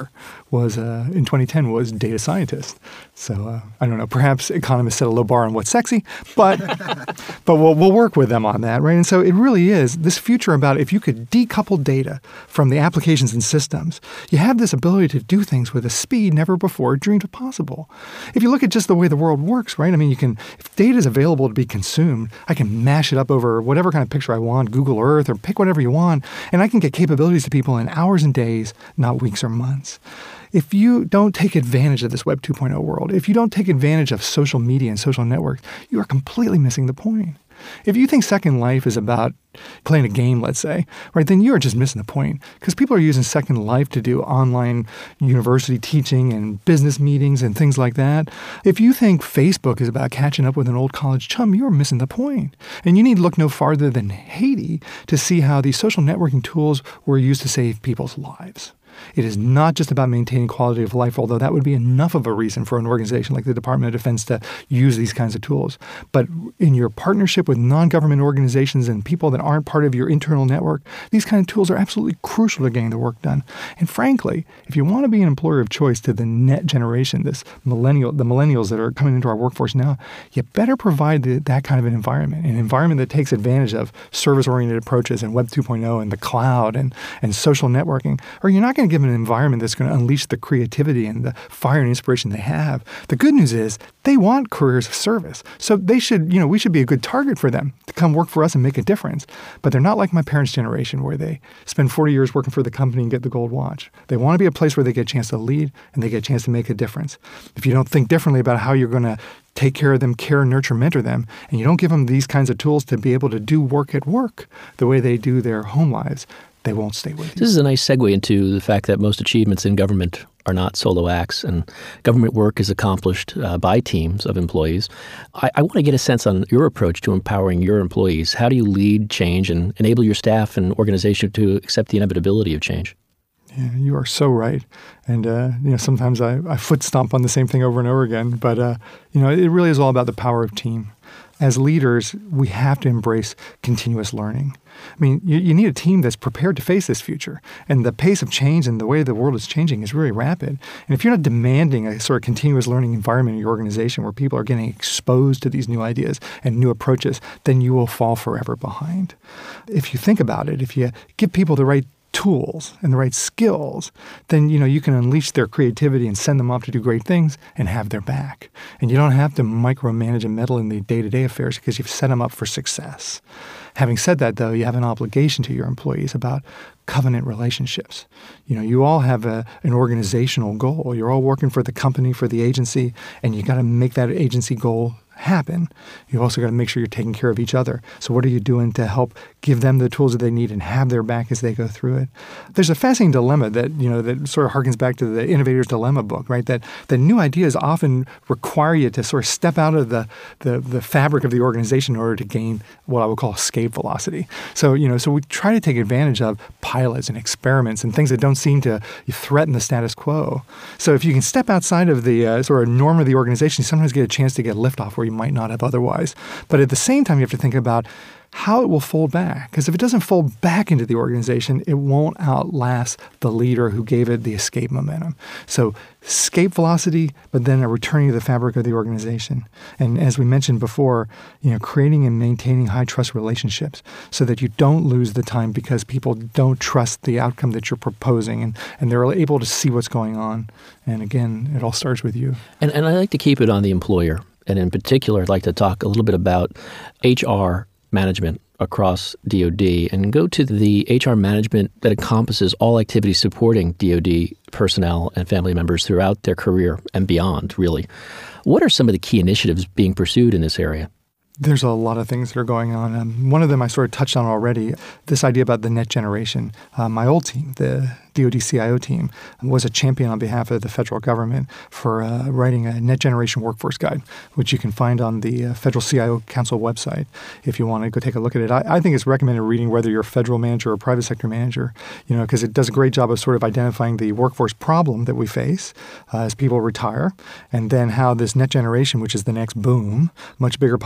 was uh, in twenty ten was data scientist. So uh, I don't know. Perhaps economists set a low bar on what's sexy, but but we'll we'll work with them on that, right? And so it really is this future about if you could decouple data from the applications and systems, you have this ability to do things with a speed never before dreamed possible. If you look at just the way the world works, right? I mean, you can if data is available to be consumed, I can mash it up over whatever kind of picture I want, Google Earth, or pick whatever you want, and I can get capabilities to people in hours and days, not weeks or months. If you don't take advantage of this Web two point oh world, if you don't take advantage of social media and social networks, you are completely missing the point. If you think Second Life is about playing a game, let's say, right, then you are just missing the point because people are using Second Life to do online university teaching and business meetings and things like that. If you think Facebook is about catching up with an old college chum, you are missing the point. And you need to look no farther than Haiti to see how these social networking tools were used to save people's lives. It is not just about maintaining quality of life, although that would be enough of a reason for an organization like the Department of Defense to use these kinds of tools. But in your partnership with non-government organizations and people that aren't part of your internal network, these kind of tools are absolutely crucial to getting the work done. And frankly, if you want to be an employer of choice to the net generation, this millennial, the millennials that are coming into our workforce now, you better provide the, that kind of an environment, an environment that takes advantage of service-oriented approaches and Web two point oh and the cloud and, and social networking, or you're not going to give them an environment that's going to unleash the creativity and the fire and inspiration they have. The good news is they want careers of service. So they should, you know, we should be a good target for them to come work for us and make a difference. But they're not like my parents' generation where they spend forty years working for the company and get the gold watch. They want to be a place where they get a chance to lead and they get a chance to make a difference. If you don't think differently about how you're going to take care of them, care, nurture, mentor them, and you don't give them these kinds of tools to be able to do work at work the way they do their home lives, they won't stay with you. This is a nice segue into the fact that most achievements in government are not solo acts, and government work is accomplished uh, by teams of employees. I, I want to get a sense on your approach to empowering your employees. How do you lead change and enable your staff and organization to accept the inevitability of change? Yeah, you are so right. And, uh, you know, sometimes I, I foot stomp on the same thing over and over again. But, uh, you know, it really is all about the power of team. As leaders, we have to embrace continuous learning. I mean, you, you need a team that's prepared to face this future. And the pace of change and the way the world is changing is really rapid. And if you're not demanding a sort of continuous learning environment in your organization where people are getting exposed to these new ideas and new approaches, then you will fall forever behind. If you think about it, if you give people the right tools and the right skills, then, you know, you can unleash their creativity and send them off to do great things and have their back. And you don't have to micromanage and meddle in the day-to-day affairs because you've set them up for success. Having said that, though, you have an obligation to your employees about covenant relationships. You know, you all have a, an organizational goal. You're all working for the company, for the agency, and you got to make that agency goal happen. You also got to make sure you're taking care of each other. So what are you doing to help give them the tools that they need and have their back as they go through it? There's a fascinating dilemma that, you know, that sort of harkens back to the Innovator's Dilemma book, right? That the new ideas often require you to sort of step out of the, the, the fabric of the organization in order to gain what I would call escape velocity. So, you know, so we try to take advantage of pilots and experiments and things that don't seem to threaten the status quo. So if you can step outside of the uh, sort of norm of the organization, you sometimes get a chance to get liftoff where you might not have otherwise. But at the same time, you have to think about how it will fold back. Because if it doesn't fold back into the organization, it won't outlast the leader who gave it the escape momentum. So escape velocity, but then a returning to the fabric of the organization. And as we mentioned before, you know, creating and maintaining high trust relationships so that you don't lose the time because people don't trust the outcome that you're proposing and, and they're able to see what's going on. And again, it all starts with you. And, and I like to keep it on the employer. And in particular, I'd like to talk a little bit about H R management across D O D and go to the H R management that encompasses all activities supporting D O D personnel and family members throughout their career and beyond, really. What are some of the key initiatives being pursued in this area? There's a lot of things that are going on. Um, one of them I sort of touched on already, this idea about the net generation. Uh, my old team, the D O D C I O team, was a champion on behalf of the federal government for uh, writing a net generation workforce guide, which you can find on the uh, Federal C I O Council website if you want to go take a look at it. I, I think it's recommended reading whether you're a federal manager or a private sector manager, you know, because it does a great job of sort of identifying the workforce problem that we face uh, as people retire, and then how this net generation, which is the next boom, much bigger population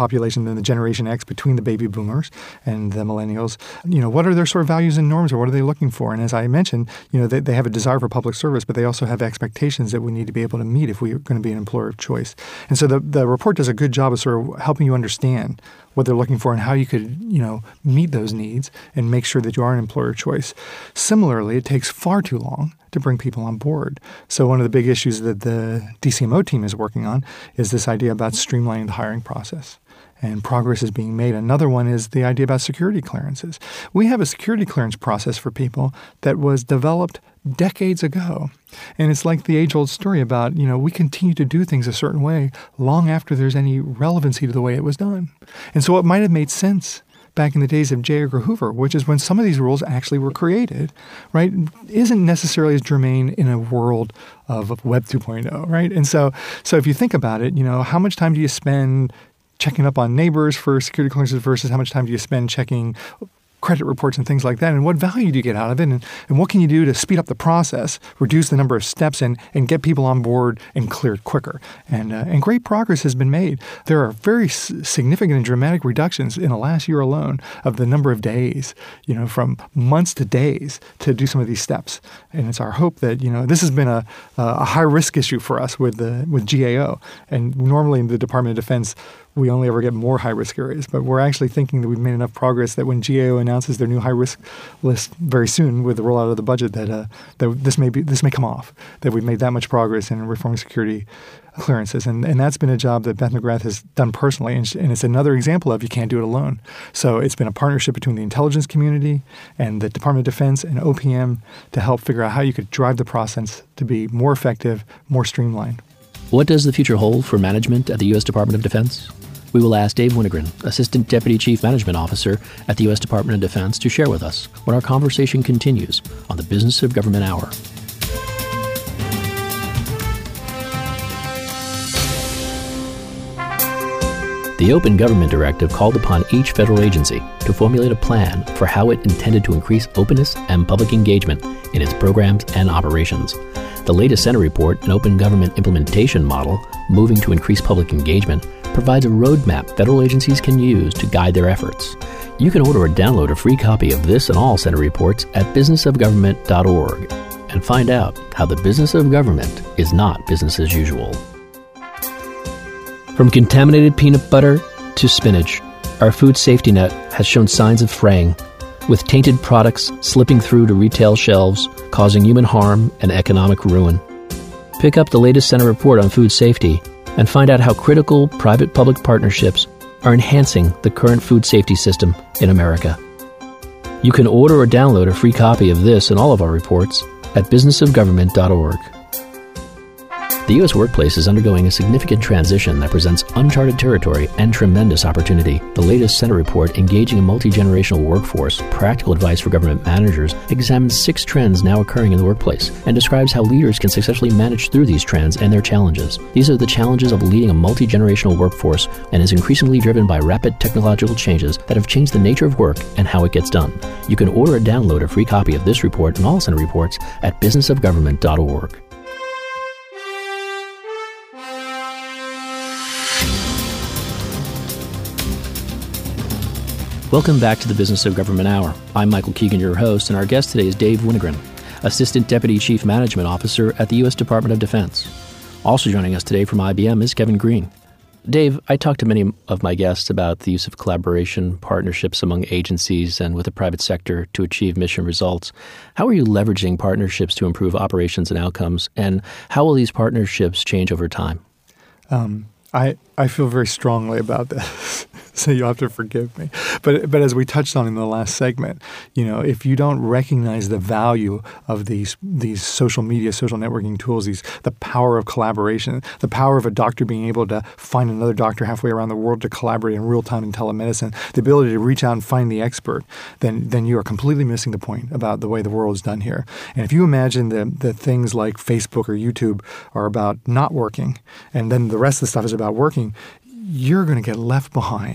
generation and the Generation X between the baby boomers and the millennials. You know, what are their sort of values and norms, or what are they looking for? And as I mentioned, you know, they, they have a desire for public service, but they also have expectations that we need to be able to meet if we're going to be an employer of choice. And so the, the report does a good job of sort of helping you understand what they're looking for and how you could, you know, meet those needs and make sure that you are an employer of choice. Similarly, it takes far too long to bring people on board. So one of the big issues that the D C M O team is working on is this idea about streamlining the hiring process. And progress is being made. Another one is the idea about security clearances. We have a security clearance process for people that was developed decades ago. And it's like the age-old story about, you know, we continue to do things a certain way long after there's any relevancy to the way it was done. And so it might have made sense back in the days of J. Edgar Hoover, which is when some of these rules actually were created, right, isn't necessarily as germane in a world of Web two point oh, right? And so so if you think about it, you know, how much time do you spend checking up on neighbors for security clearances versus how much time do you spend checking credit reports and things like that, and what value do you get out of it, and, and what can you do to speed up the process, reduce the number of steps, and, and get people on board and cleared quicker. And uh, and great progress has been made. There are very s- significant and dramatic reductions in the last year alone of the number of days, you know, from months to days to do some of these steps. And it's our hope that, you know, this has been a, a high-risk issue for us with the with G A O. And normally in the Department of Defense, we only ever get more high-risk areas. But we're actually thinking that we've made enough progress that when G A O announces their new high-risk list very soon with the rollout of the budget, that uh, that this may be this may come off, that we've made that much progress in reforming security clearances. And, and that's been a job that Beth McGrath has done personally. And, and it's another example of you can't do it alone. So it's been a partnership between the intelligence community and the Department of Defense and O P M to help figure out how you could drive the process to be more effective, more streamlined. What does the future hold for management at the U S Department of Defense? We will ask Dave Winogren, Assistant Deputy Chief Management Officer at the U S Department of Defense, to share with us when our conversation continues on the Business of Government Hour. The Open Government Directive called upon each federal agency to formulate a plan for how it intended to increase openness and public engagement in its programs and operations. The latest Senate report, an open government implementation model moving to increase public engagement, provides a roadmap federal agencies can use to guide their efforts. You can order or download a free copy of this and all Senate reports at business of government dot org and find out how the business of government is not business as usual. From contaminated peanut butter to spinach, our food safety net has shown signs of fraying, with tainted products slipping through to retail shelves, causing human harm and economic ruin. Pick up the latest Senate report on food safety and find out how critical private-public partnerships are enhancing the current food safety system in America. You can order or download a free copy of this and all of our reports at business of government dot org. The U S workplace is undergoing a significant transition that presents uncharted territory and tremendous opportunity. The latest Senate report, Engaging a Multi-Generational Workforce, Practical Advice for Government Managers, examines six trends now occurring in the workplace and describes how leaders can successfully manage through these trends and their challenges. These are the challenges of leading a multi-generational workforce and is increasingly driven by rapid technological changes that have changed the nature of work and how it gets done. You can order or download a free copy of this report and all Senate reports at business of government dot org. Welcome back to the Business of Government Hour. I'm Michael Keegan, your host, and our guest today is Dave Winogren, Assistant Deputy Chief Management Officer at the U S Department of Defense. Also joining us today from I B M is Kevin Green. Dave, I talked to many of my guests about the use of collaboration, partnerships among agencies and with the private sector to achieve mission results. How are you leveraging partnerships to improve operations and outcomes, and how will these partnerships change over time? Um, I, I feel very strongly about this, so you'll have to forgive me. But but as we touched on in the last segment, you know, if you don't recognize the value of these these social media, social networking tools, these the power of collaboration, the power of a doctor being able to find another doctor halfway around the world to collaborate in real time in telemedicine, the ability to reach out and find the expert, then then you are completely missing the point about the way the world is done here. And if you imagine that that things like Facebook or YouTube are about not working, and then the rest of the stuff is about working, you're going to get left behind.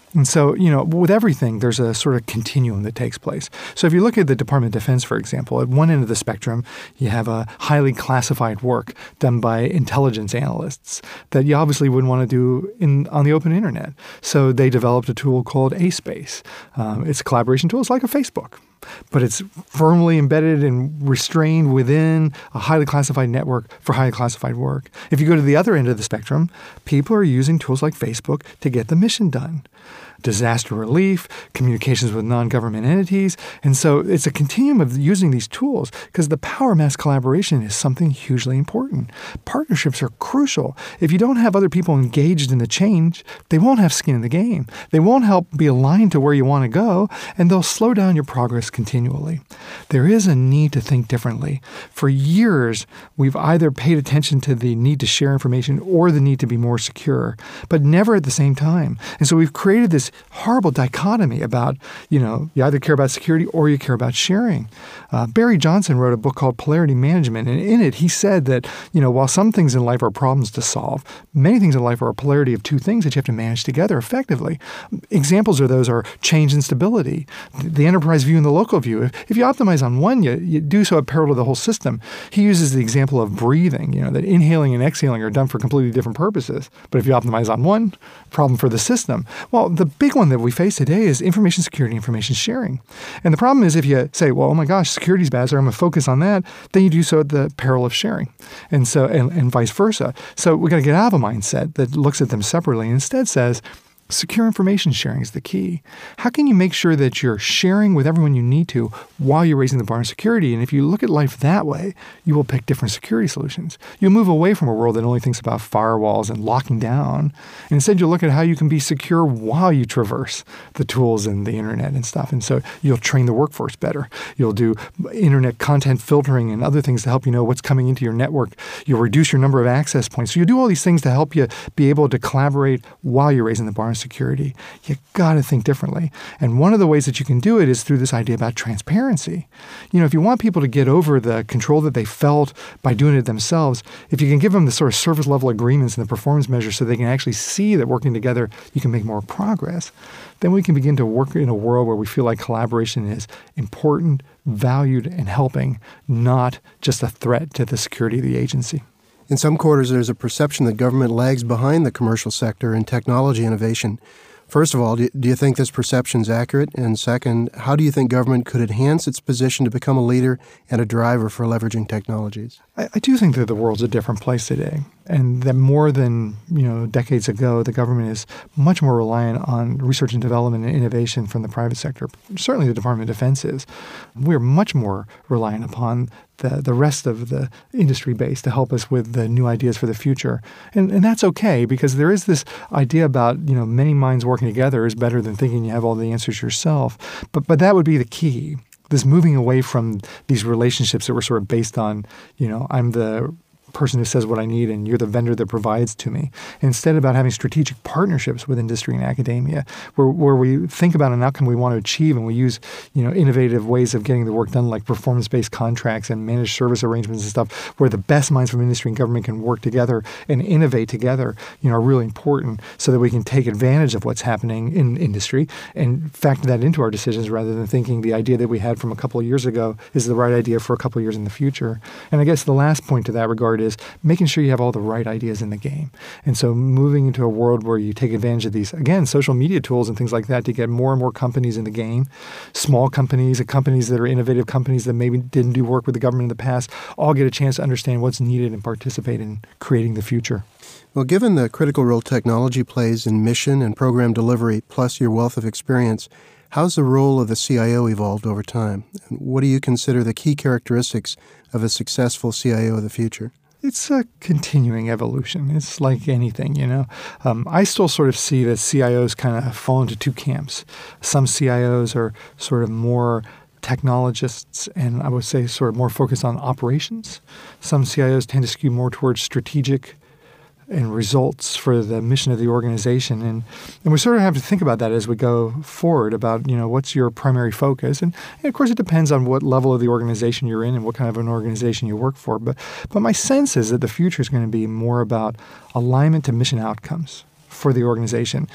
And so, you know, with everything, there's a sort of continuum that takes place. So if you look at the Department of Defense, for example, at one end of the spectrum, you have a highly classified work done by intelligence analysts that you obviously wouldn't want to do in on the open internet. So they developed a tool called A-Space. Um, it's a collaboration tool. It's like a Facebook, but it's firmly embedded and restrained within a highly classified network for highly classified work. If you go to the other end of the spectrum, people are using tools like Facebook to get the mission done. Disaster relief, communications with non-government entities. And so it's a continuum of using these tools because the power of mass collaboration is something hugely important. Partnerships are crucial. If you don't have other people engaged in the change, they won't have skin in the game. They won't help be aligned to where you want to go, and they'll slow down your progress continually. There is a need to think differently. For years, we've either paid attention to the need to share information or the need to be more secure, but never at the same time. And so we've created this horrible dichotomy about, you know, you either care about security or you care about sharing. Uh, Barry Johnson wrote a book called Polarity Management, and in it he said that, you know, while some things in life are problems to solve, many things in life are a polarity of two things that you have to manage together effectively. Examples of those are change and stability, the enterprise view and the local view. If, if you optimize on one, you, you do so at peril to the whole system. He uses the example of breathing, you know, that inhaling and exhaling are done for completely different purposes. But if you optimize on one, problem for the system. Well, the big one that we face today is information security, information sharing. And the problem is if you say, well, oh my gosh, security's bad, so I'm going to focus on that, then you do so at the peril of sharing. And so, and, and vice versa. So we got to get out of a mindset that looks at them separately and instead says, secure information sharing is the key. How can you make sure that you're sharing with everyone you need to while you're raising the bar in security? And if you look at life that way, you will pick different security solutions. You'll move away from a world that only thinks about firewalls and locking down. And instead, you'll look at how you can be secure while you traverse the tools and the internet and stuff. And so you'll train the workforce better. You'll do internet content filtering and other things to help you know what's coming into your network. You'll reduce your number of access points. So you'll do all these things to help you be able to collaborate while you're raising the bar in security. You got to think differently. And one of the ways that you can do it is through this idea about transparency. You know, if you want people to get over the control that they felt by doing it themselves, if you can give them the sort of service level agreements and the performance measures so they can actually see that working together, you can make more progress, then we can begin to work in a world where we feel like collaboration is important, valued, and helping, not just a threat to the security of the agency. In some quarters, there's a perception that government lags behind the commercial sector in technology innovation. First of all, do you think this perception is accurate? And second, how do you think government could enhance its position to become a leader and a driver for leveraging technologies? I, I do think that the world's a different place today, and that more than you know decades ago, the government is much more reliant on research and development and innovation from the private sector. Certainly the Department of Defense is. We're much more reliant upon the, the rest of the industry base to help us with the new ideas for the future. And, and that's okay, because there is this idea about, you know, many minds working together is better than thinking you have all the answers yourself. But but that would be the key, this moving away from these relationships that were sort of based on, you know, I'm the person who says what I need and you're the vendor that provides to me. Instead about having strategic partnerships with industry and academia where, where we think about an outcome we want to achieve and we use, you know, innovative ways of getting the work done like performance-based contracts and managed service arrangements and stuff where the best minds from industry and government can work together and innovate together, you know, are really important so that we can take advantage of what's happening in industry and factor that into our decisions rather than thinking the idea that we had from a couple of years ago is the right idea for a couple of years in the future. And I guess the last point to that regard is making sure you have all the right ideas in the game. And so moving into a world where you take advantage of these, again, social media tools and things like that to get more and more companies in the game, small companies and companies that are innovative companies that maybe didn't do work with the government in the past, all get a chance to understand what's needed and participate in creating the future. Well, given the critical role technology plays in mission and program delivery, plus your wealth of experience, how's the role of the C I O evolved over time? And what do you consider the key characteristics of a successful C I O of the future? It's a continuing evolution. It's like anything, you know. Um, I still sort of see that C I Os kind of fall into two camps. Some C I Os are sort of more technologists and I would say sort of more focused on operations. Some C I Os tend to skew more towards strategic and results for the mission of the organization. And, and we sort of have to think about that as we go forward about, you know, what's your primary focus. And, and of course, it depends on what level of the organization you're in and what kind of an organization you work for. But, but my sense is that the future is going to be more about alignment to mission outcomes for the organization.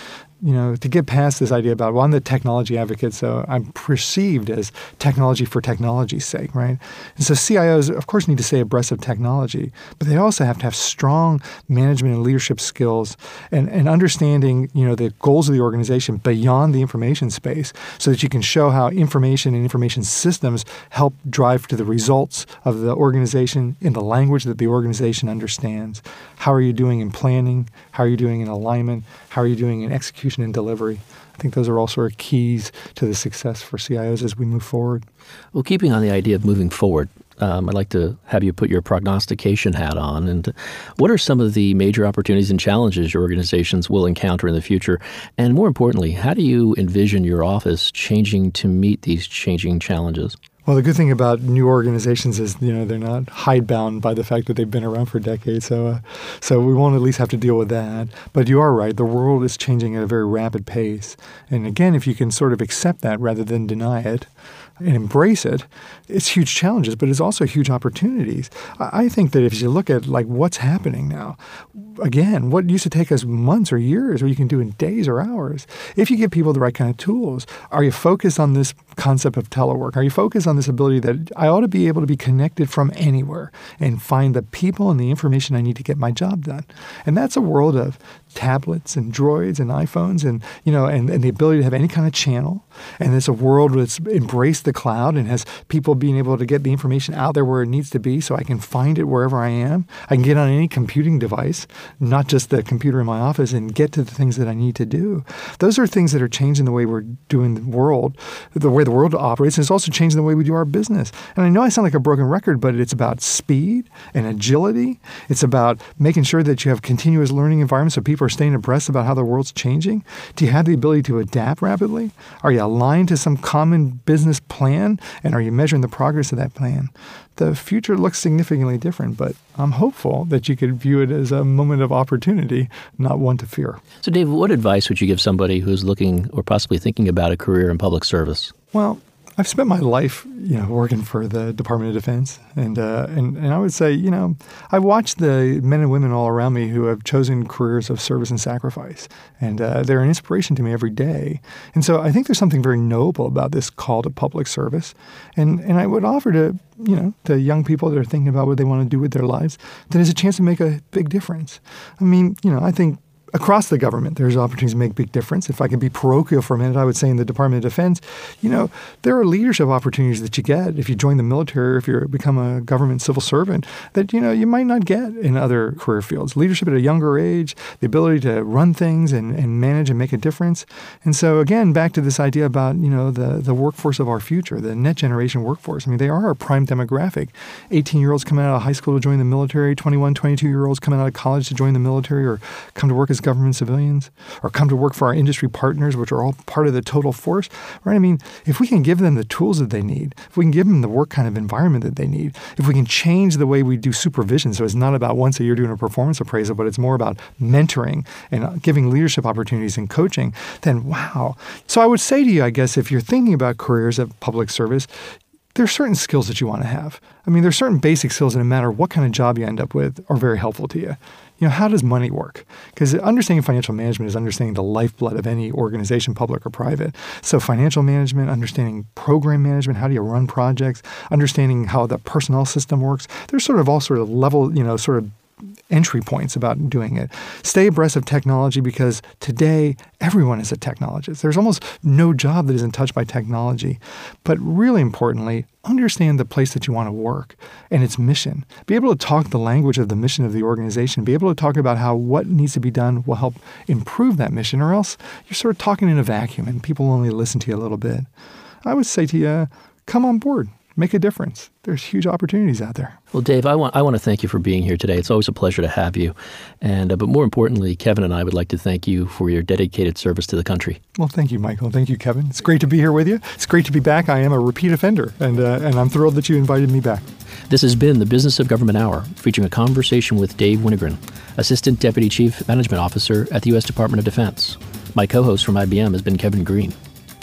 you know, to get past this idea about, well, I'm the technology advocate, so I'm perceived as technology for technology's sake, right? And so C I Os, of course, need to stay abreast of technology, but they also have to have strong management and leadership skills and, and understanding, you know, the goals of the organization beyond the information space so that you can show how information and information systems help drive to the results of the organization in the language that the organization understands. How are you doing in planning? How are you doing in alignment? How are you doing in execution and delivery? I think those are all sort of keys to the success for C I Os as we move forward. Well, keeping on the idea of moving forward, um, I'd like to have you put your prognostication hat on. And what are some of the major opportunities and challenges your organizations will encounter in the future? And more importantly, how do you envision your office changing to meet these changing challenges? Well, the good thing about new organizations is, you know, they're not hidebound by the fact that they've been around for decades. So, uh, so we won't at least have to deal with that. But you are right. The world is changing at a very rapid pace. And again, if you can sort of accept that rather than deny it and embrace it, it's huge challenges, but it's also huge opportunities. I think that if you look at like what's happening now, again, what used to take us months or years, or you can do in days or hours, if you give people the right kind of tools, are you focused on this concept of telework? Are you focused on this ability that I ought to be able to be connected from anywhere and find the people and the information I need to get my job done? And that's a world of tablets and droids and iPhones and, you know, and, and the ability to have any kind of channel. And it's a world that's embraced the cloud and has people being able to get the information out there where it needs to be so I can find it wherever I am. I can get on any computing device, not just the computer in my office, and get to the things that I need to do. Those are things that are changing the way we're doing the world, the way the world operates, and it's also changing the way we do our business. And I know I sound like a broken record, but it's about speed and agility. It's about making sure that you have continuous learning environments so people are staying abreast about how the world's changing. Do you have the ability to adapt rapidly? Are you aligned to some common business plan? And are you measuring the progress of that plan? The future looks significantly different, but I'm hopeful that you could view it as a moment of opportunity, not one to fear. So, Dave, what advice would you give somebody who's looking or possibly thinking about a career in public service? Well, I've spent my life, you know, working for the Department of Defense, and uh, and and I would say, you know, I've watched the men and women all around me who have chosen careers of service and sacrifice, and uh, they're an inspiration to me every day. And so I think there's something very noble about this call to public service, and and I would offer to, you know, to young people that are thinking about what they want to do with their lives, that there's a chance to make a big difference. I mean, you know, I think across the government, there's opportunities to make a big difference. If I could be parochial for a minute, I would say in the Department of Defense, you know, there are leadership opportunities that you get if you join the military or if you become a government civil servant that, you know, you might not get in other career fields. Leadership at a younger age, the ability to run things and, and manage and make a difference. And so, again, back to this idea about, you know, the, the workforce of our future, the next generation workforce. I mean, they are our prime demographic. eighteen-year-olds coming out of high school to join the military, twenty-one, twenty-two-year-olds coming out of college to join the military or come to work as government civilians or come to work for our industry partners, which are all part of the total force, right? I mean, if we can give them the tools that they need, if we can give them the work kind of environment that they need, if we can change the way we do supervision, so it's not about once a year doing a performance appraisal, but it's more about mentoring and giving leadership opportunities and coaching, then wow. So I would say to you, I guess, if you're thinking about careers of public service, there's certain skills that you want to have. I mean, there's certain basic skills that no matter what kind of job you end up with are very helpful to you. You know, how does money work? Because understanding financial management is understanding the lifeblood of any organization, public or private. So financial management, understanding program management, how do you run projects, understanding how the personnel system works. There's sort of all sort of level, you know, sort of entry points about doing it. Stay abreast of technology because today everyone is a technologist. There's almost no job that isn't touched by technology. But really importantly, understand the place that you want to work and its mission. Be able to talk the language of the mission of the organization. Be able to talk about how what needs to be done will help improve that mission, or else you're sort of talking in a vacuum and people only listen to you a little bit. I would say to you, come on board. Make a difference. There's huge opportunities out there. Well, Dave, I want I want to thank you for being here today. It's always a pleasure to have you. And uh, but more importantly, Kevin and I would like to thank you for your dedicated service to the country. Well, thank you, Michael. Thank you, Kevin. It's great to be here with you. It's great to be back. I am a repeat offender, and uh, and I'm thrilled that you invited me back. This has been the Business of Government Hour, featuring a conversation with Dave Winogren, Assistant Deputy Chief Management Officer at the U S Department of Defense. My co-host from I B M has been Kevin Green.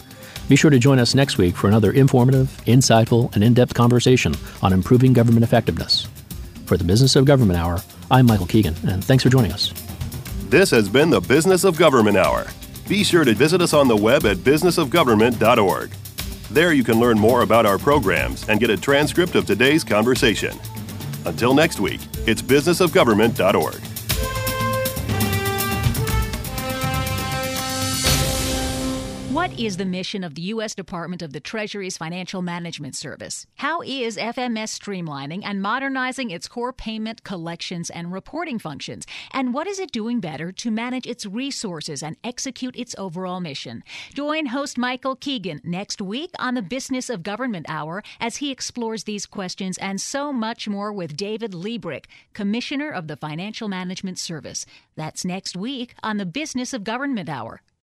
Be sure to join us next week for another informative, insightful, and in-depth conversation on improving government effectiveness. For the Business of Government Hour, I'm Michael Keegan, and thanks for joining us. This has been the Business of Government Hour. Be sure to visit us on the web at business of government dot org. There you can learn more about our programs and get a transcript of today's conversation. Until next week, it's business of government dot org. What is the mission of the U S Department of the Treasury's Financial Management Service? How is F M S streamlining and modernizing its core payment, collections, and reporting functions? And what is it doing better to manage its resources and execute its overall mission? Join host Michael Keegan next week on the Business of Government Hour as he explores these questions and so much more with David Liebrick, Commissioner of the Financial Management Service. That's next week on the Business of Government Hour.